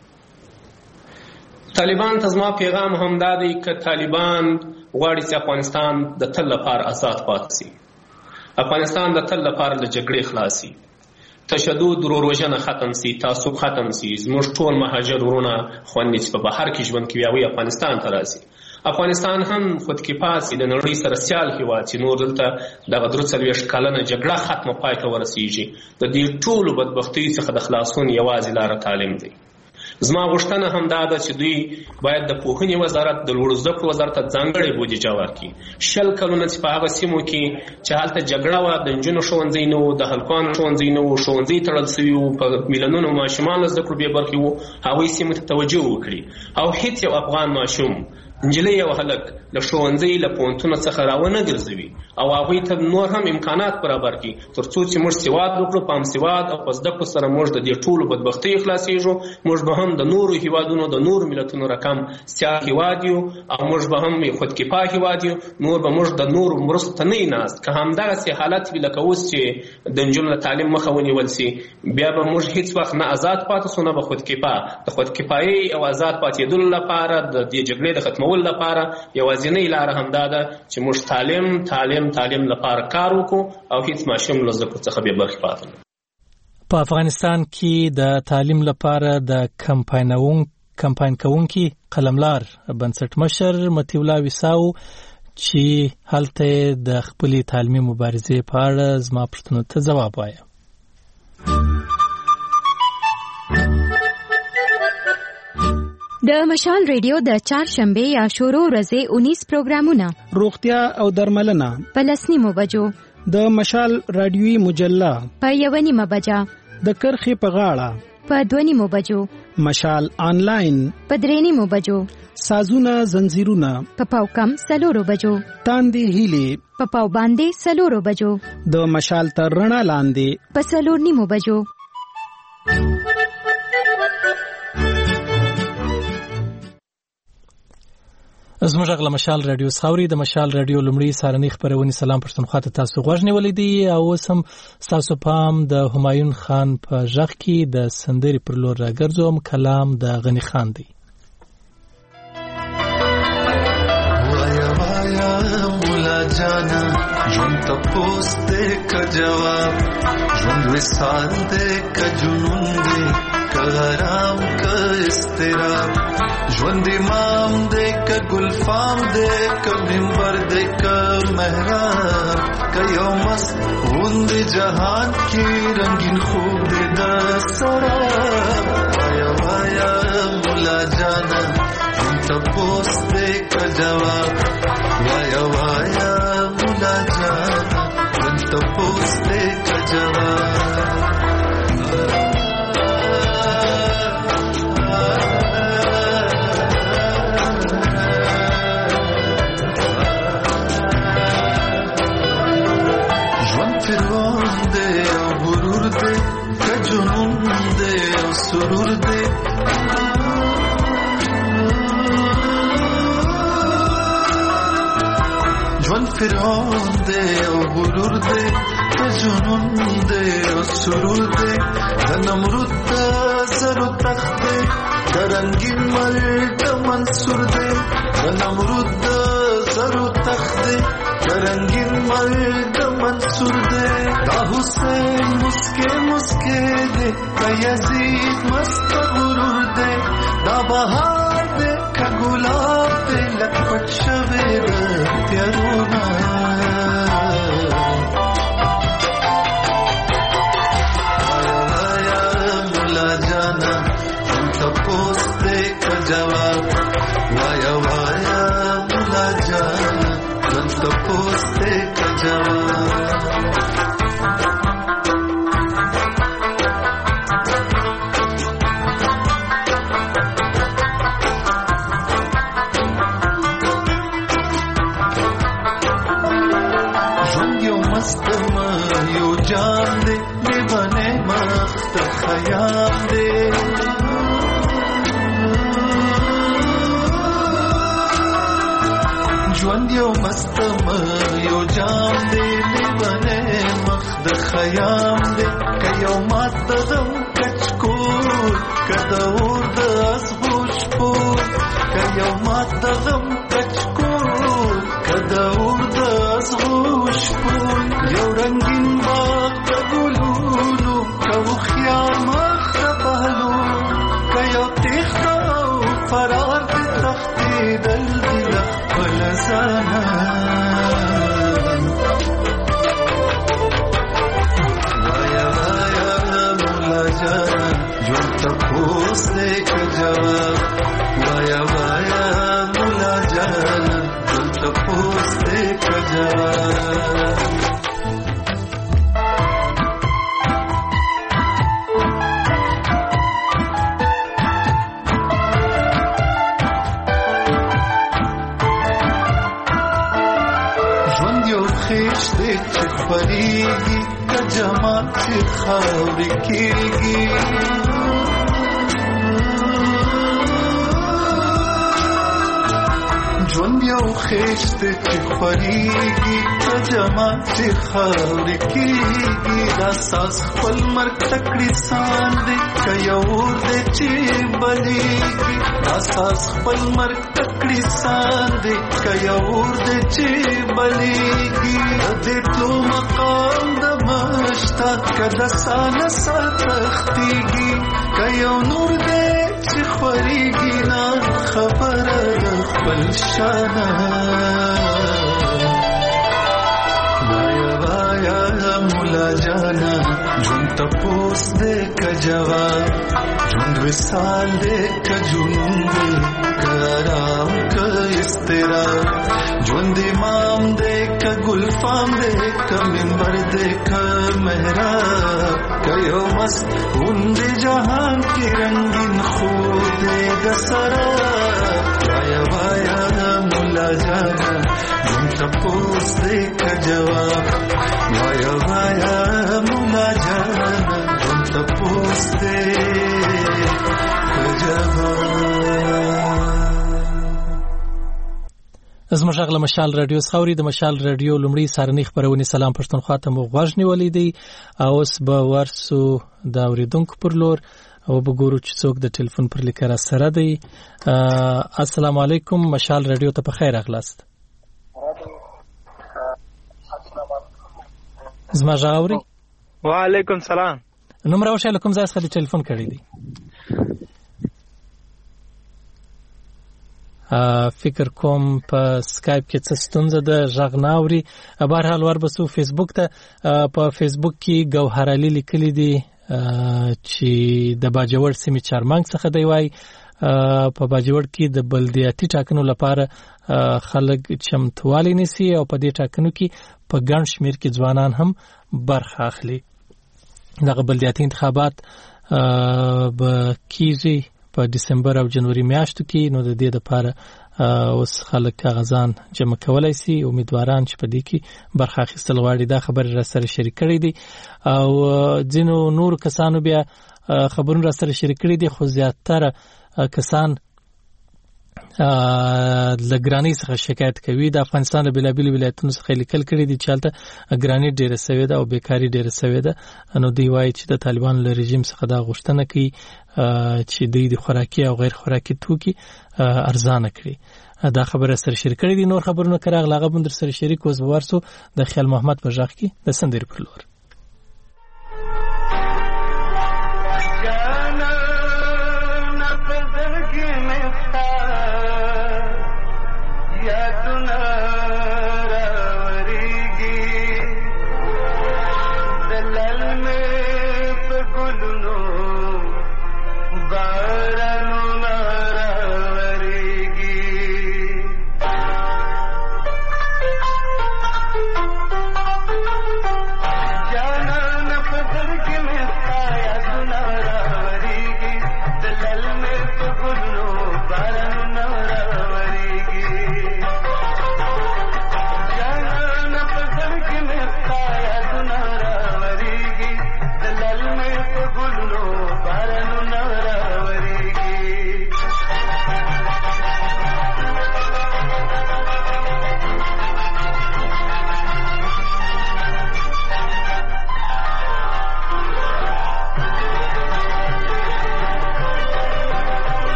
طالبان ته زما پیغام هم دا دی که طالبان غواړي چې افغانستان د تل لپاره آزاد پاتې سي افغانستان د تل لپاره له جګړې خلاص سي تشدد وروژنه ختم سي تعصب ختم سي زموږ ټول مهاجر ورونه خوندي چې په بهر کې ژوند کوي هغوی افغانستان ته راسي افغانستان هم خودکفا سي د نړۍ سره سیال هېواد چې نور دلته دغه درې څلوېښت کلنه جګړه ختمه پای ته ورسیږي د دې ټولو بدبختیو څخه د خلاصون یوازې لاره تعلیم دی زما غوښتنه هم دا ده چې دوی باید د پوهنې وزارت د لوړو زده کړو وزارت ته ځانګړې بودیجه ورکړي شل کلونه چې په هغه سیمو کې چې هلته جګړه وه د نجونو ښوونځي نه وو د هلکانو ښوونځي نه وو ښوونځي تړل سوي وو په میلیونونو ماشومان له زده کړو بې برخې وو هغوی سیمو ته توجه وکړي او هیڅ یو افغان ماشوم نجلۍ او هلک له ښوونځي له پوهنتونه څخه راونه ګرځوي او هغوی ته نور هم امکانات برابر کړي تر څو چې موږ سواد وکړو. په هم سواد او په زده کړو سره موږ د دې ټولو بدبختیو خلاصېږو. موږ به هم د نورو هیوادونو د نورو ملتونو رقم سیال هیواد یو او موږ به هم خودکفا هیواد یو. نور به موږ د نورو مرستو ته نه ناست. که همدغسې حالت وي لکه اوس چې د نجونو له تعلیم مخه ونیول سي، بیا به موږ هیڅ وخت نه آزاد پاتې سو نه به خودکفا. د خودکفایۍ او آزاد پاتېدلو لپاره د دې جګړې د ختمولو لپاره یوازینۍ لاره همدا ده چې موږ تعلیم تعلیم تعلیم لپاره کار وکړو او هیڅ ماشوم له زده کړو څخه بې برخې پاتې نه. په افغانستان کې د تعلیم لپاره د کمپاینون کمپاین کوونکي قلملار بنسټمشر مطیع الله ویساو چې هلته د خپلې تعلیمي مبارزې په اړه زما پوښتنو ته ځواب وایه. د مشال ریډیو د چهارشنبه یا شورو ورځې اونیس پروګرامونه روغتیا او درملنه په لس نیمو بجو، د مشال رادیوي مجله په یو نیمه بجه، د کرخې په غاړه په دوه نیمو بجو، مشال آنلاین په درې نیمو بجو، سازونه زنجیرونه په پاو کم سلورو بجو، تاندې هیلې په پاو باندې سلورو بجو، د مشال تر رڼا لاندې په سلور نیمو بجو. زموږ غږ له مشال رادیو څخه د مشال رادیو لومړی سارنۍ خپرونې سلام پښتونخوا ته تاسو غوږ نیولی دی او اوس هم ستاسو پام د همایون خان په غږ کې د سندرې پر لور راګرځوم. کلام د غني خان دی. وایا وایا مولا جانا ژوند تپوس دې که جواب، ژوند وصال دې که جنون دې که آرام که اضطراب، ژوند امام دې که گلفام دې که منبر دې که محراب، که یو مست غوند جهان کې رنگین خوب دې د سراب. وایا وایا مولا جانا ژوند تپوس دې که جواب، وایا وایا مولا جانا ژوند تپوس دې که جواب. سرور دے جوان فرعون دے او غرور دے جنون دے او سرور دے نمرود دا زر و تخت دے درنگین مرد منصور دے نمرود دا زر و تخت دے درنگین مرد منصور دے دا حسین مسکے مسکے دے کا یزید مست غرور دے دا بہار دے کا گلاب دے لکپٹ شویر تیارونا. آیا آیا مولا جانا ہم تپوس دے کا جواب، وایا وایا مولا جانا ہم تپوس دے کا جواب. جان دے بے بنے مخت خیام دے جوان یو مستم یو جام دے بے بنے مخت خیام دے که یو مات دغم کچکور که دور دا ازغوش پور که یو مات دغم کچکور که دور دا ازغوش پور یو رنگین باغ دا گلونو که وخیار مخ دا پهلو که یو تیخ دا او فرار دا تختی دل دی لخبل زانان. وایا وایا مولا جانا جون تپوس دے که جواب، وایا وایا مولا جانا جون تپوس دے که جواب. ژوند یو خیش دی چې خپریږي که جماعت چې خاورې کېږي ژوند یو خیش دی چې خپریږي که جماعت چې خاورې کېږي دا ساز خپل مرګ تکړې سان دی که یو اور دی چې بلیږي دا ساز خپل مرګ تکړې سان دی که یو اور دی چې بلیږي د دې تلو مقام د مشته که د سانه سر تختیږي که یو نور دی چې خورېږي نه خبره د خپل شانه وایا وایا مولا جانا ژوند تپوس دی که جواب ژوند وصال دی که جنون دی که آرام که اضطراب ژوند امام دی که گلفام دی که منبر دی که محراب که یو مست غوند جهان کی رنگین خود دی د سراب وایا وایا مولا جانا ژوند تپوس دی که جواب وایا وایا مولا جانا ژوند تپوس دی که جواب زموږ غږ له مشال رادیو څخه د مشال رادیو لومړی سارنۍ خبرونه سلام پښتونخوا ته مو غوږ نیولې دی او اوس به ورسو د اوریدونکو پر لور او به ګورو چې څوک د ټلیفون پر لیکه را سره دی. السلام علیکم مشال رادیو ته په خیر راغلاست. زما غږ اوري؟ وعلیکم سلام. نوم راوښیه له کوم ځای څخه د ټلیفون کړی دی؟ فکر کوم په سکایپ کې څه ستونزه ده غږ نه اوري. بهر حال وربسو فیسبوک ته. په فیسبوک کې ګوهر علي لیکلی دی چې د باجوړ سیمې چارمنګ څخه دی وای په باجوړ کې د بلدیاتي ټاکنو لپاره خلک چمتووالی نیسي او په دې ټاکنو کې په ګڼ شمیر کې ځوانان هم برخه اخلي. دغه بلدیاتي انتخابات به کیږي په دسمبر او جنوري میاشتو کې. نو د دې لپاره اوس خلک کاغذان جمع کولای شي. امیدواران چې په دې کې برخه اخیستل غواړي دا خبر را سره شریک کړي دي او ځینو نور کسانو بیا خبرونه را سره شریک کړي دي خو زیاتره کسان لګرانی څخه شکایت کوي. د افغانستان د بلابل ولایتونو څخه لیکل کړي دي چې هلته ګرانی ډیره سوي ده او بیکاری ډیره سوي ده. نو دی وایي چې د طالبانو له رژیم څخه دا غوښتنه کوي چې دوی د خوراکي او غیر خوراکي توکي ارزانه کړي. دا خبره سره شریک کړي دي. نور خبرونه کراغ لاغه بندر سره شریک اوس ورسو د خیال محمد په ځخ کې د سندري پر لور. Gulno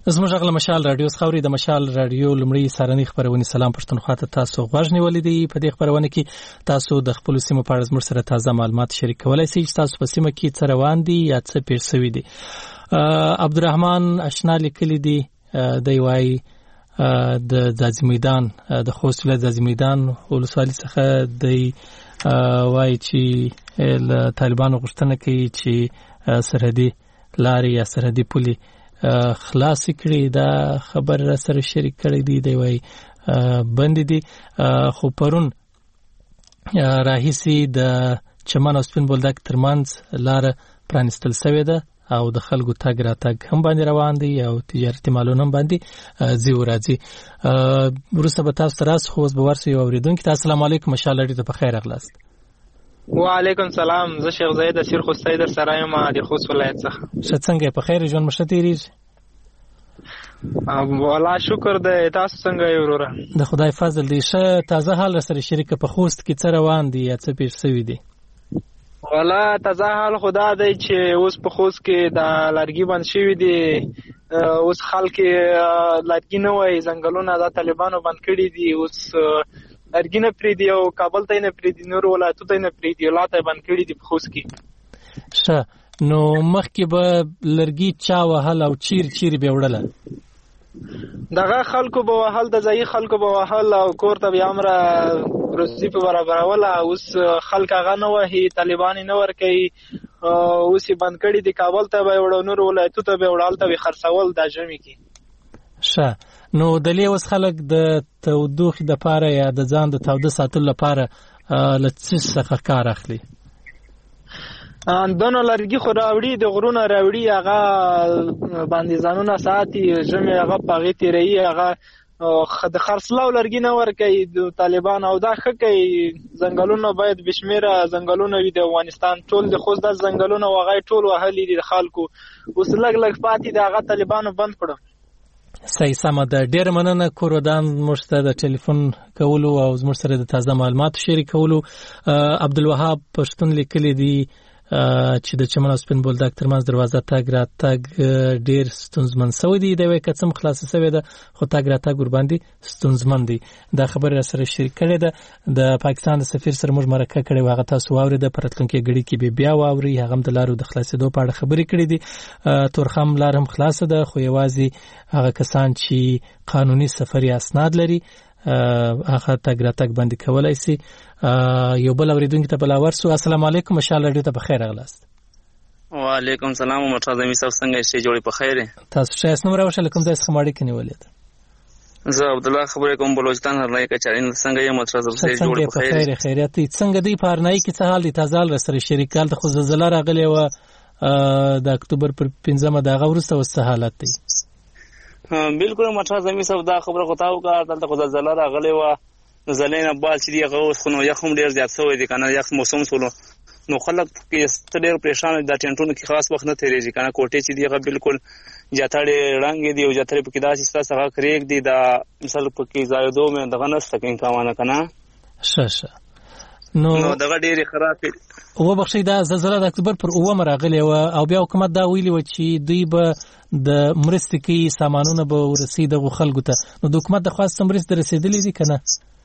زموږ غل مشال رادیو خوري د مشال رادیو لمړی سارنی خبرونه سلام پښتونخوا ته تاسو غوښ نیولې دي. په دې خبرونه کې تاسو د خپل سیمه په اړه زموږ سره تازه معلومات شریکولای شئ. تاسو په سیمه کې څه روان دي یا څه پیښ شوی دي. عبدالرحمن اشنا لیکلی دی د وای د ځاځي میدان د خوست ولایت ځاځي میدان ولسوالۍ څخه د وای چې له طالبانو غوښتنه کوي چې سرحدي لارې یا سرحدي پولې خلاص کړي. دا خبر را سره شریک کړی دی دی وای بند دي. خو پرون راهیسي د چمن او سپین بولدک ترمنځ لار پرانستل شوې ده او د خلکو تګ راتګ هم باندې روان دي او تجارتي مالونه هم باندې ځي او راځي. وروسته به تاسو ته راس خو اوس به ورسو یو اورېدونکي ته. السلام علیکم مشال اړیته په خیر راغلاست. وعلیکم سلام. زه شیخ زید اسیر خوستی در سره یم د خوست ولایت څخه. ښه څنګه په خیر ژوند مشه تېرېږي؟ والله شکر دی. تاسو څنګه یې وروره؟ د خدای فضل دی. ښه تازه حال سره شریکه په خوست کې څه روان دي یا څه پیښ شوي دي؟ والله تازه حال خدا دی چې اوس په خوست کې د لرګي بند شوي دي. اوس خلک لرګي نه وایي ځنګلونه د طالبانو بند کړي دي. اوس لرګي نه پرېږدي او کابل ته یې نه پرېږدي نورو ولایتو ته یې نه پرېږدي لا ته یې بند کړي دي په خوست کې. ښه نو مخکې به لرګي چا وهل او چیر چیر به وړله؟ دغه خلکو به وهل د ځایي خلکو به وهل او کور ته بیا امره روزي په برابروله. اوس خلک هغه نه وهي طالبان یې نه ورکوي. اوس یې بند کړي دي. کابل ته به یې وړه نورو ولایتو ته به یې وړه هلته به یې خرڅول دا ژمي کې. ښه نو دلې اوس خلک د تودوخې دپاره یا د ځان د تاوده ساتلو لپاره له څه څخه کار اخلي؟ دونه لرګي خو راوړي د غرونه راوړي هغه باندې ځانونه ساتي ژمې هغه په هغې تېروي. هغه د خرڅلاو لرګي نه ورکوي د طالبان او دا ښه کوي. ځنګلونه باید بېشمېره ځنګلونه وي د افغانستان. ټول د خوست داسې ځنګلونه و هغه یې ټول وهلي دي د خلکو. اوس لږ لږ پاتې د هغه طالبانو بند کړم. صحیح سمه ده. ډېره مننه کورودان موږ ته د ټلیفون کولو او زموږ سره د تازه معلوماتو شریکولو. عبدالوهاب پښتون لیکلی دی چې د چمن او سپین بولدک ترمنځ دروازه تګ راتګ ډېر ستونزمن شوی دی. د یوې که څه خلاصه شوې ده خو تګ راتګ ورباندې ستونزمن دی. دا خبره سره شریک کړې ده. د پاکستان د سفیر سره موږ مرکه کړې وه. هغه تاسو واورېده. په راتلونکي غړي کې به بیا واورئ. هغه هم د لارو د خلاصېدو په اړه خبرې کړې دي. تورخم لار هم خلاصه ده خو یوازې هغه کسان چې قانوني سفري اسناد لري هغه تګ راتګ باندې کولای شي. یو بل اورېدونکي ته بلا ورسو. السلام علیکم مشال اړیته په خیر راغلاست. وعلیکم سلام مټر زمي صاحب څنګه یې جوړې په خیر؟ تاسو ښه یاست؟ نوم راوښله کوم ځای څخه ماړی کې نیولې ده؟ زه عبدالله خبرې کوم بلوچستان هرنای کچارین. څنګه یې مټر زمي جوړې په خیر؟ خیریت دي. څنګه دی په هرنای کې څه حال دی؟ تازه حال سره شریکال ته خو زلزله راغلی و د اکتوبر پر پنځمه د هغه وروسته اوس څه حالت دی؟ بالکل مټر زمي صاحب دا خبره خو تا وکړه. دلته خو زلزله راغلی و. زلزلې نه بعد چې هغه اوس خو نو یخ هم ډېر زیات شوی دی که نه. یخ موسم شولو نو خلک ته ډېر پریشان دي. دا ټینټونو کې خاص وخت نه تېرېږي که نه. کوټې چې دي هغه بالکل جاتړې ړنګې دي او جاتړې پکې داسې ستاسو هغه کریږ دي. دا مثال پکې ځایېدو مې دغه نشته که امکانونه که نه. ښه ښه نو دغه ډېرې خرابې وبخښئ. دا زلزله د اکتوبر پر اوومه راغلې وه او بیا حکومت دا ویلي وه چې دوی به د مرستې کوي سامانونه به ورسوي دغو خلکو ته. نو د حکومت د خوا څه مرستې رسېدلې دي که نه؟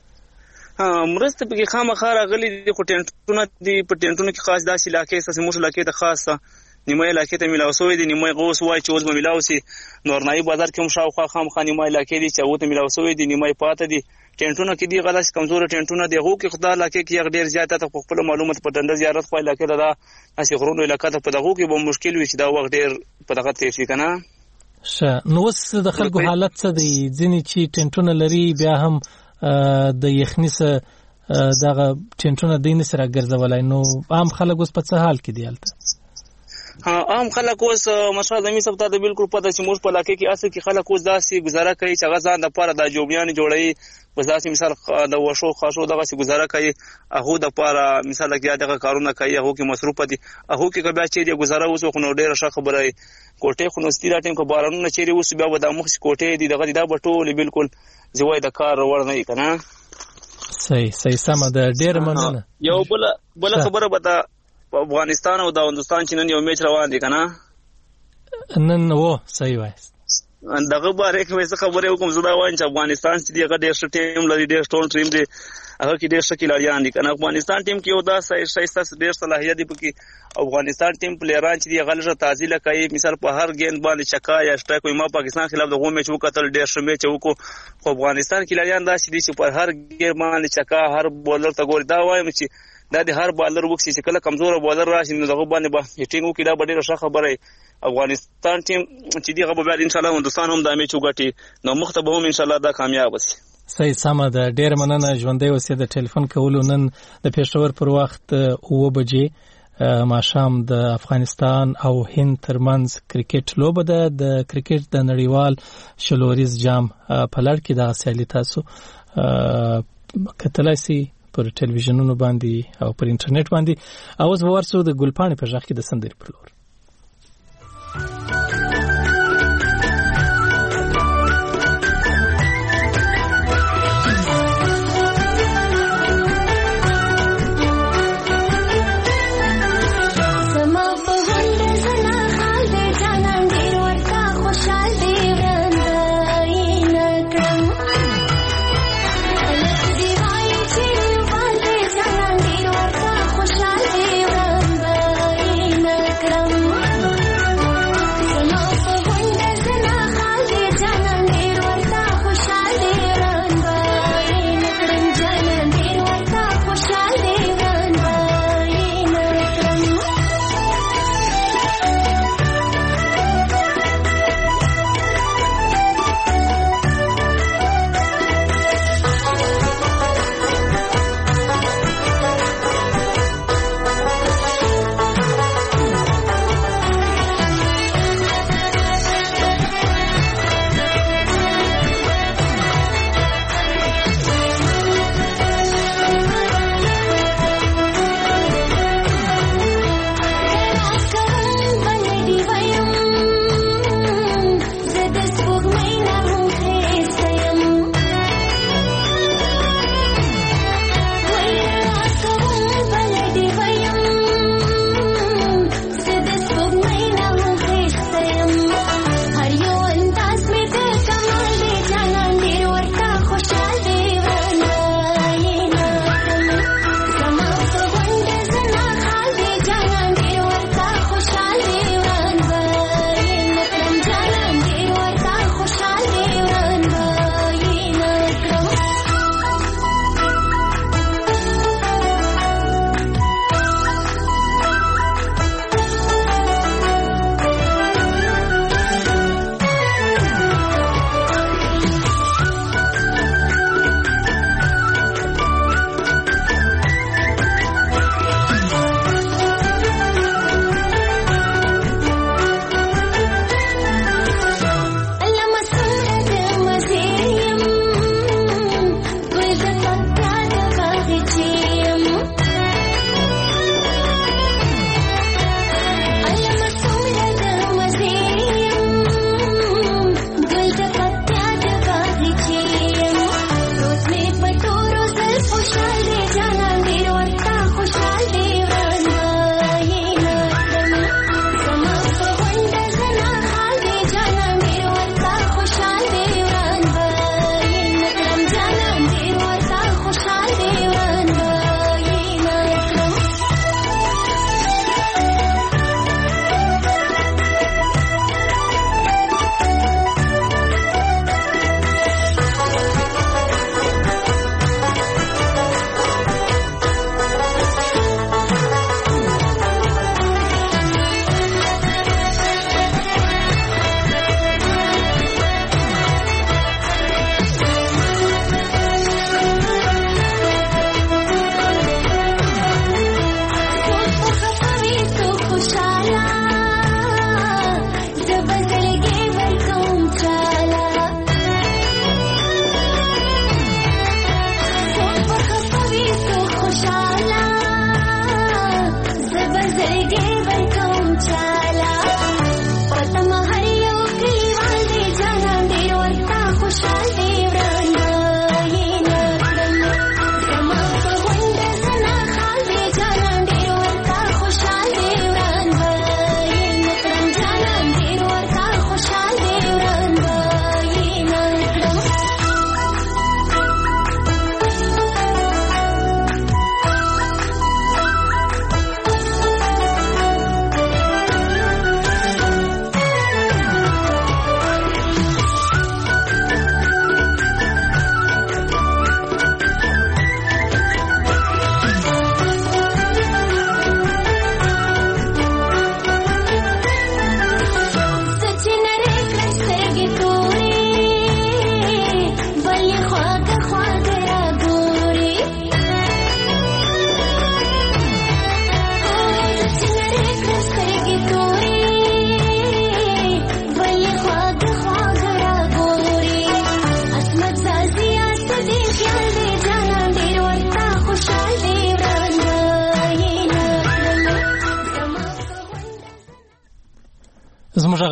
مرسته پکې خامخا راغلي دي خو ټینټونه دي. په ټینټونو کې خاص داسې علاقې ستاسې موږ علاقې ته خاصه نیمه علاقې ته میلاو شوی دي. نیمه هغه اوس وایي چې اوس به میلاو شي. نورنایي بازار کې هم شاوخوا خامخا نیمه علاقې دي چې هغو ته میلاو شوی دي. نیمه یې پاته دي. ټینټونه کې دي هغه داسې کمزوره ټینټونه دي. هغو کې خو دا علاقې کې یخ ډېر زیات ده. په خپله معلومه په ډنډه زیارت خوا علاقې ده. دا داسې غرونو علاقه ده. په دغو کې به مشکل وي چې دا وخت ډېر په دغه تېر شي که نه. ښه نو اوس د خلکو حالت څه دی؟ ځینې چې ټینټونه لري بیا هم د یخني څه دغه ټینټونه دوی نشي راګرځولی. نو عام خلک اوس په څه حال کې دي هلته؟ عام خلک اوس مشال زمي صاحب ته د بالکل پته چې موږ په علاقې کې اصل کې خلک اوس داسې ګزاره کوي چې هغه ځان دپاره دا جوړیانې جوړوي. بس داسې مثال د وښو خاشو دغسې ګزاره کوي. هغو دپاره مثال لګیا دغه کارونه کوي. هغو کې مصروفه دي. هغو کې که بیا چیرې ګزاره اوس خو نو ډېره ښه خبره وي. کوټې خو نو ستي دا ټیم که بارانونه چیرې اوس بیا به دا مخکې کوټې دي دغه دي دا به ټولې بالکل زوی د کار وړ نه وي که نه. صحیح صحیح سمه ده. ډېره مننه. یو بله بله خبره به دا افغانستان او د هندوستان چې نن یو میچ روان دی که نه؟ نن و صحیح وایست. دغه باره کې وایي خبره وکم زه دا وایم چې افغانستان چې دی هغه ډېر ښه ټیم لري ډېر ټول ټیم دی هغه کې ډېر ښه کیلاریان دي کنه افغانستان ټیم کې یو دا شایسته ډېر صلاحیت دی پکې افغانستان ټیم پلیران چې دی هغه لږه تعزیله کوي مثال په هر ګیند باندې چکا یا شټایک وي ما پاکستان خلاف دغه میچ وکړل ډېر ښه میچ وکړو خو افغانستان کیلاریان داسې دي چې په هر ګیند باندې چکا هر بولر ته ګوري دا وایم چې دا د هر بالر وکسي چې کله کمزور بالر راشي نو دغه باندې به هټینګ وکړي دا ډېره ښه خبره افغانستان ټیم چې دی هغه به ان شاء الله هندستان هم دا میچ وګټي نو مخته به هم ان شاء الله دا کامیاب وي. صحیح سمه ده ډېر مننه ژوندۍ اوسې د ټلیفون کولو نن د پېښور پر وخت اوه بجې ماښام د افغانستان او هند ترمنځ کرکټ لوبه ده د کرکټ د نړیوال شلوریز جام په لړ کې د سیالي تاسو کتلای شئ پر ټلویزیونونو باندې او پر انټرنیټ باندې اوس به ورسو د ګلپاڼې په ژغ کې د سندرې پر لور. Gram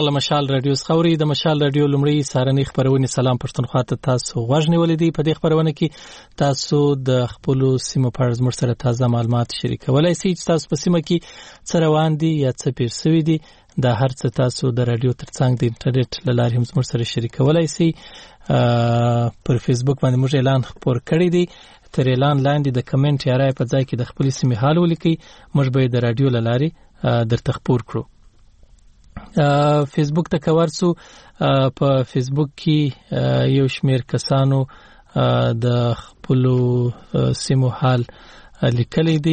له مشال رادیو خوري د مشال رادیو لمړی سارنی خبرونه سلام پښتونخوا ته تاسو غوښنی ولیدي په دې خبرونه کې تاسو د خپل سیمو په اړه زموږ سره تازه معلومات شریکولای شئ چې تاسو په سیمه کې څه روان دي یا څه پېښ شوي دي دا هر څه تاسو د رادیو ترڅنګ د انټرنیټ له لارې هم زموږ سره شریکولای شئ پر فیسبوک باندې موږ اعلان خپور کړی دی تر اعلان لاندې د کمنټ یا رائے په ځای کې د خپل سیمې حال ولیکئ موږ به د رادیو له لارې درته خپور کړو فیسبوک ته کورسو په فیسبوک کې یو شمیر کسانو د خپل سیمو حال لیکلي دي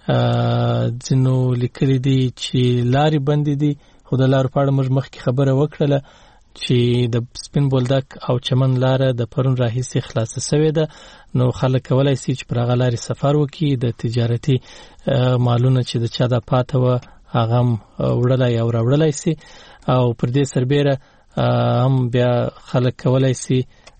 ځینو لیکلي دي چې لارې بندې دي خو د لارو په اړه موږ مخکې خبره وکړله چې د سپین بولدک او چمن لاره د پرون راهیسې خلاصه شوې ده نو خلک کولای شي چې پر هغه لارې سفر وکړي د تجارتي مالونه چې د چا د پاته وه هغه هم وړلای او راوړلای شي او پر دې سربیره هم بیا خلک کولای شي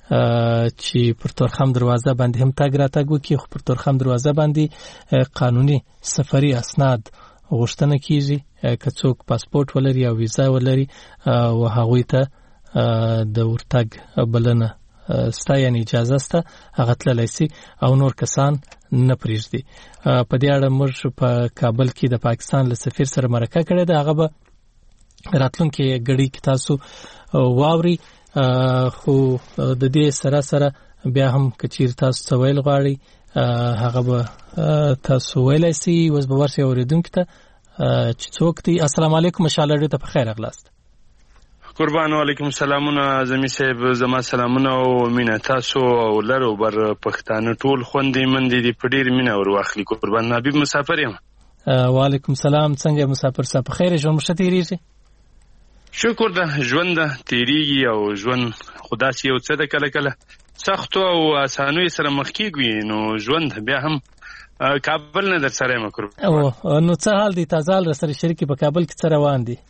چې پر تورخم دروازه باندې هم تاګ راتګ وکړي خو پر تورخم دروازه باندې قانوني سفري اسناد غوښتنه کیږي که څوک پاسپورت ولري او ویزا ولري او هغوی ته د ورتګ بلنه ستا یعنی اجازه سته هغه تللی شي او نور کسان نه پرېږدي په دې اړه موږ په کابل کې د پاکستان له سفیر سره مرکه کړې ده هغه به راتلونکي ګړۍ کې تاسو واوري خو د دې سره سره بیا هم که چیرې تاسو څه ویل غواړئ هغه به تاسو ویلی شئ اوس به ورشئ اورېدونکي ته چې څوک دی السلام علیکم مشال رادیو ته په خیر راغلاست قربان علیکم سلامونه زمي صاحب زما سلامونه او مینه تاسو او لرو بر پښتانه ټول خوندې مندې دي په ډیر مینه ور واخلي قربان حبیب مسافر یم وعلیکم سلام څنګه مسافر صاحب په خیر ژوند مشته تیریږي شکر ده ژوند تیریږي او ژوند خدا سي یو څه ده کله کله سخت او اسانوي سره مخ کیږي نو ژوند بیا هم کابل نه در سره مکرو او نو څه حال دي تازه ال سره شریک په کابل کې څه روان دي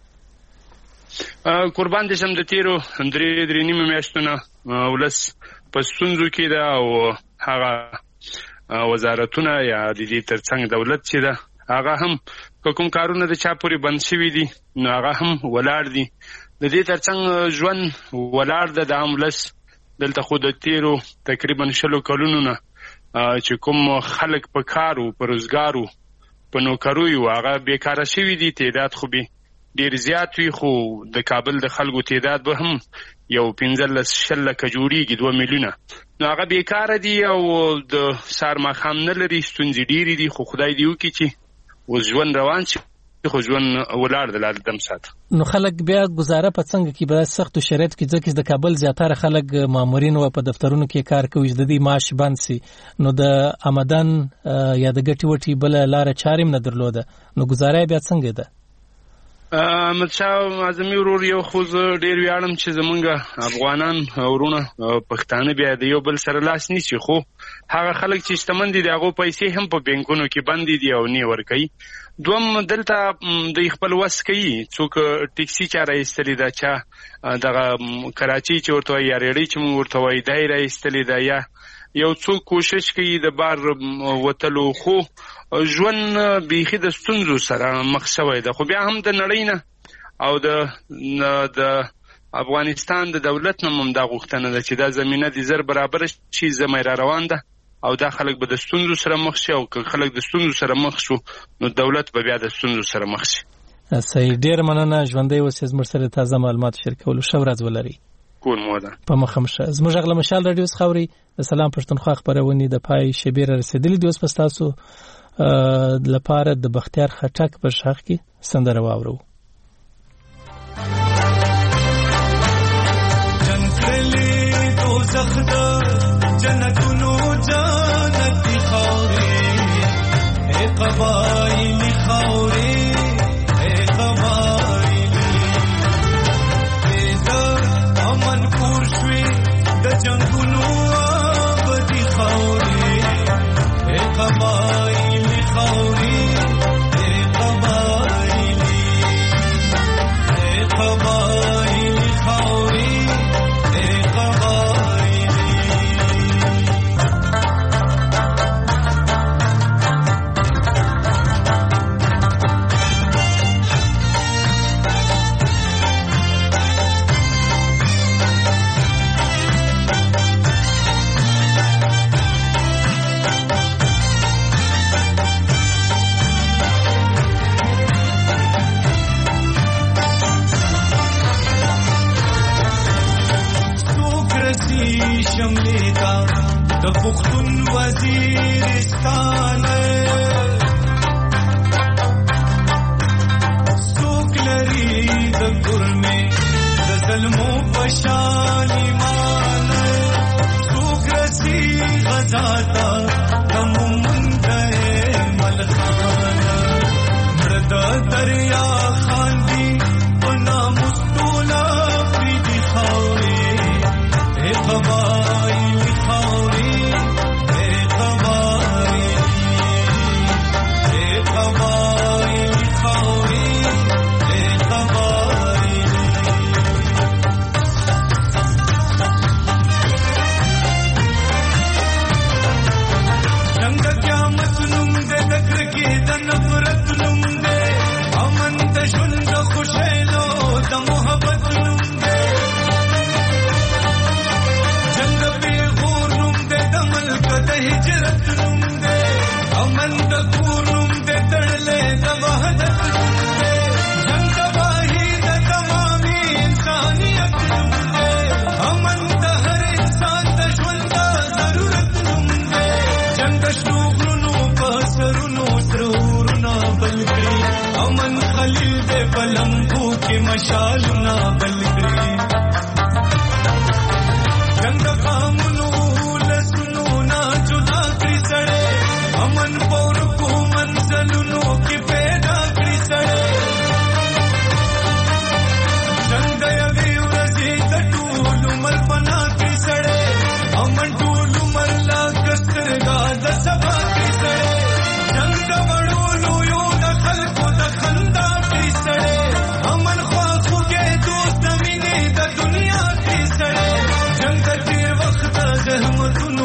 قربان دي سم د تیرو درې درې نیمه میاشتونه ولس په ستونزو کې ده او هغه وزارتونه یا د دې ترڅنګ دولت چې ده هغه هم کوم کارونه د چا پورې بند شوي دي نو هغه هم ولاړ دي د دې ترڅنګ ژوند ولاړ ده د عام ولس دلته خو د تیرو تقریبا شلو کلونو نه چې کوم خلک په کارو په روزګارو په نوکریو هغه بیکاره شوي دي تعداد خو به ډیر زیات وي خو د کابل د خلکو تعداد به هم یو پنځلس شل لکه جوړیږي دوه میلیونه نو هغه بیکاره دي او د سار ماښام نه لري ستونزې ډېرې دي خو خدای دې وکړي چې اوس ژوند روان شي خو ژوند ولاړ د لار دم ساته نو خلک بیا گزاره په څنګه کې به سختو شرایطو کې ځکه د کابل زیاتره خلک مامورین و په دفترونو کې کار کوي چې د دې معاش بند شي نو د آمدن یا د ګټې وټې بله لاره چارې هم نه درلوده نو گزاره بیا څنګه ده احمدشاه اعظمي ورور یو خو زه ډېر ویاړم چې زمونږ افغانان ورونه پښتانه بیا د یو بل سره لاس نیسي خو هغه خلک چې شتمن دي د هغو پیسې هم په بینکونو کې بندې دي او نه ورکوي دوم دلته د خپل وس کوي څوک ټیکسي چا راایستلې ده چا دغه کراچۍ چې ورته وایي یا ریړۍ چې موږ ورته وایي دا یې راایستلې ده یا یو څوک کوشش کوي د بار وتلو خو ژوند بیخي د ستونزو سره مخ شوی ده خو بیا هم د نړۍ نه او د د افغانستان د دولت نه هم دا غوښتنه ده چې دا زمینه د زر برابر شي زمۍ را روان ده او دا خلک به د ستونزو سره مخ شي او که خلک د ستونزو سره مخ شو نو دولت به بیا د ستونزو سره مخ شي صحیح ډېر مننه ژوندی اوسئ زموږ سره تازه معلومات شریکولو ښه ورځ ولرئ کور موده په مخه مشه زموږ غږ له مشال رادیو څخه اورئ د سلام پښتونخوا خپرونې د پای شیبې را رسېدلې دي اوس به ستاسو لپاره د بختیار خټک په شاخ کې سندره واورو جنګلې دوزخ د جنتونو جنتي خاورې اے قبایلي خاورې اے قبایلي د امن کور شوي د جنګونو آبادي خاورې اے قبایلي خاورې اے قبایلي شملې تا د پښتون وزیرستان څوک لري د ګرمې د ظلمو پشان ایمان څوک رسی غزا تا د مومند ملخان مړه د دریا خان دی په ناموستولا پریدي خاورې اے قبایل خاورې اے قبایل اے قبایل خاورې اے قبایل څنګه قیامت نوم دې د کرکې د نفرت نوم دې امن د ژوند د خوشحالو د محبت نوم دې جنگ به غور نوم دې د ملک د هجرت نوم دې امن د کور نوم دې تړلې د وحدت نوم دې جنگ واحد د تمامي انسانيت نوم دې امن د هر انسان د ژوند د ضرورت نوم دې جنگ شنو غرونو په سرونو ترورنا بلګري امن خلیل دې بلمبو کې مشالونه بلګري جنگ قامونو لسونو نا جدا کړی سړې امن پور کو منزلونو کې پیدا کړی سړې جنگ یوې ورځې د ټول عمر پنا کړی سړې امن ټول عمر لا کسترګا د سبا کړی سړې جنگ وړولو یو د خلکو د خندا کړی سړې امن خوا خوږې دوست مینې د دنیا کړی سړې جنگ تیر وخت زحمتونو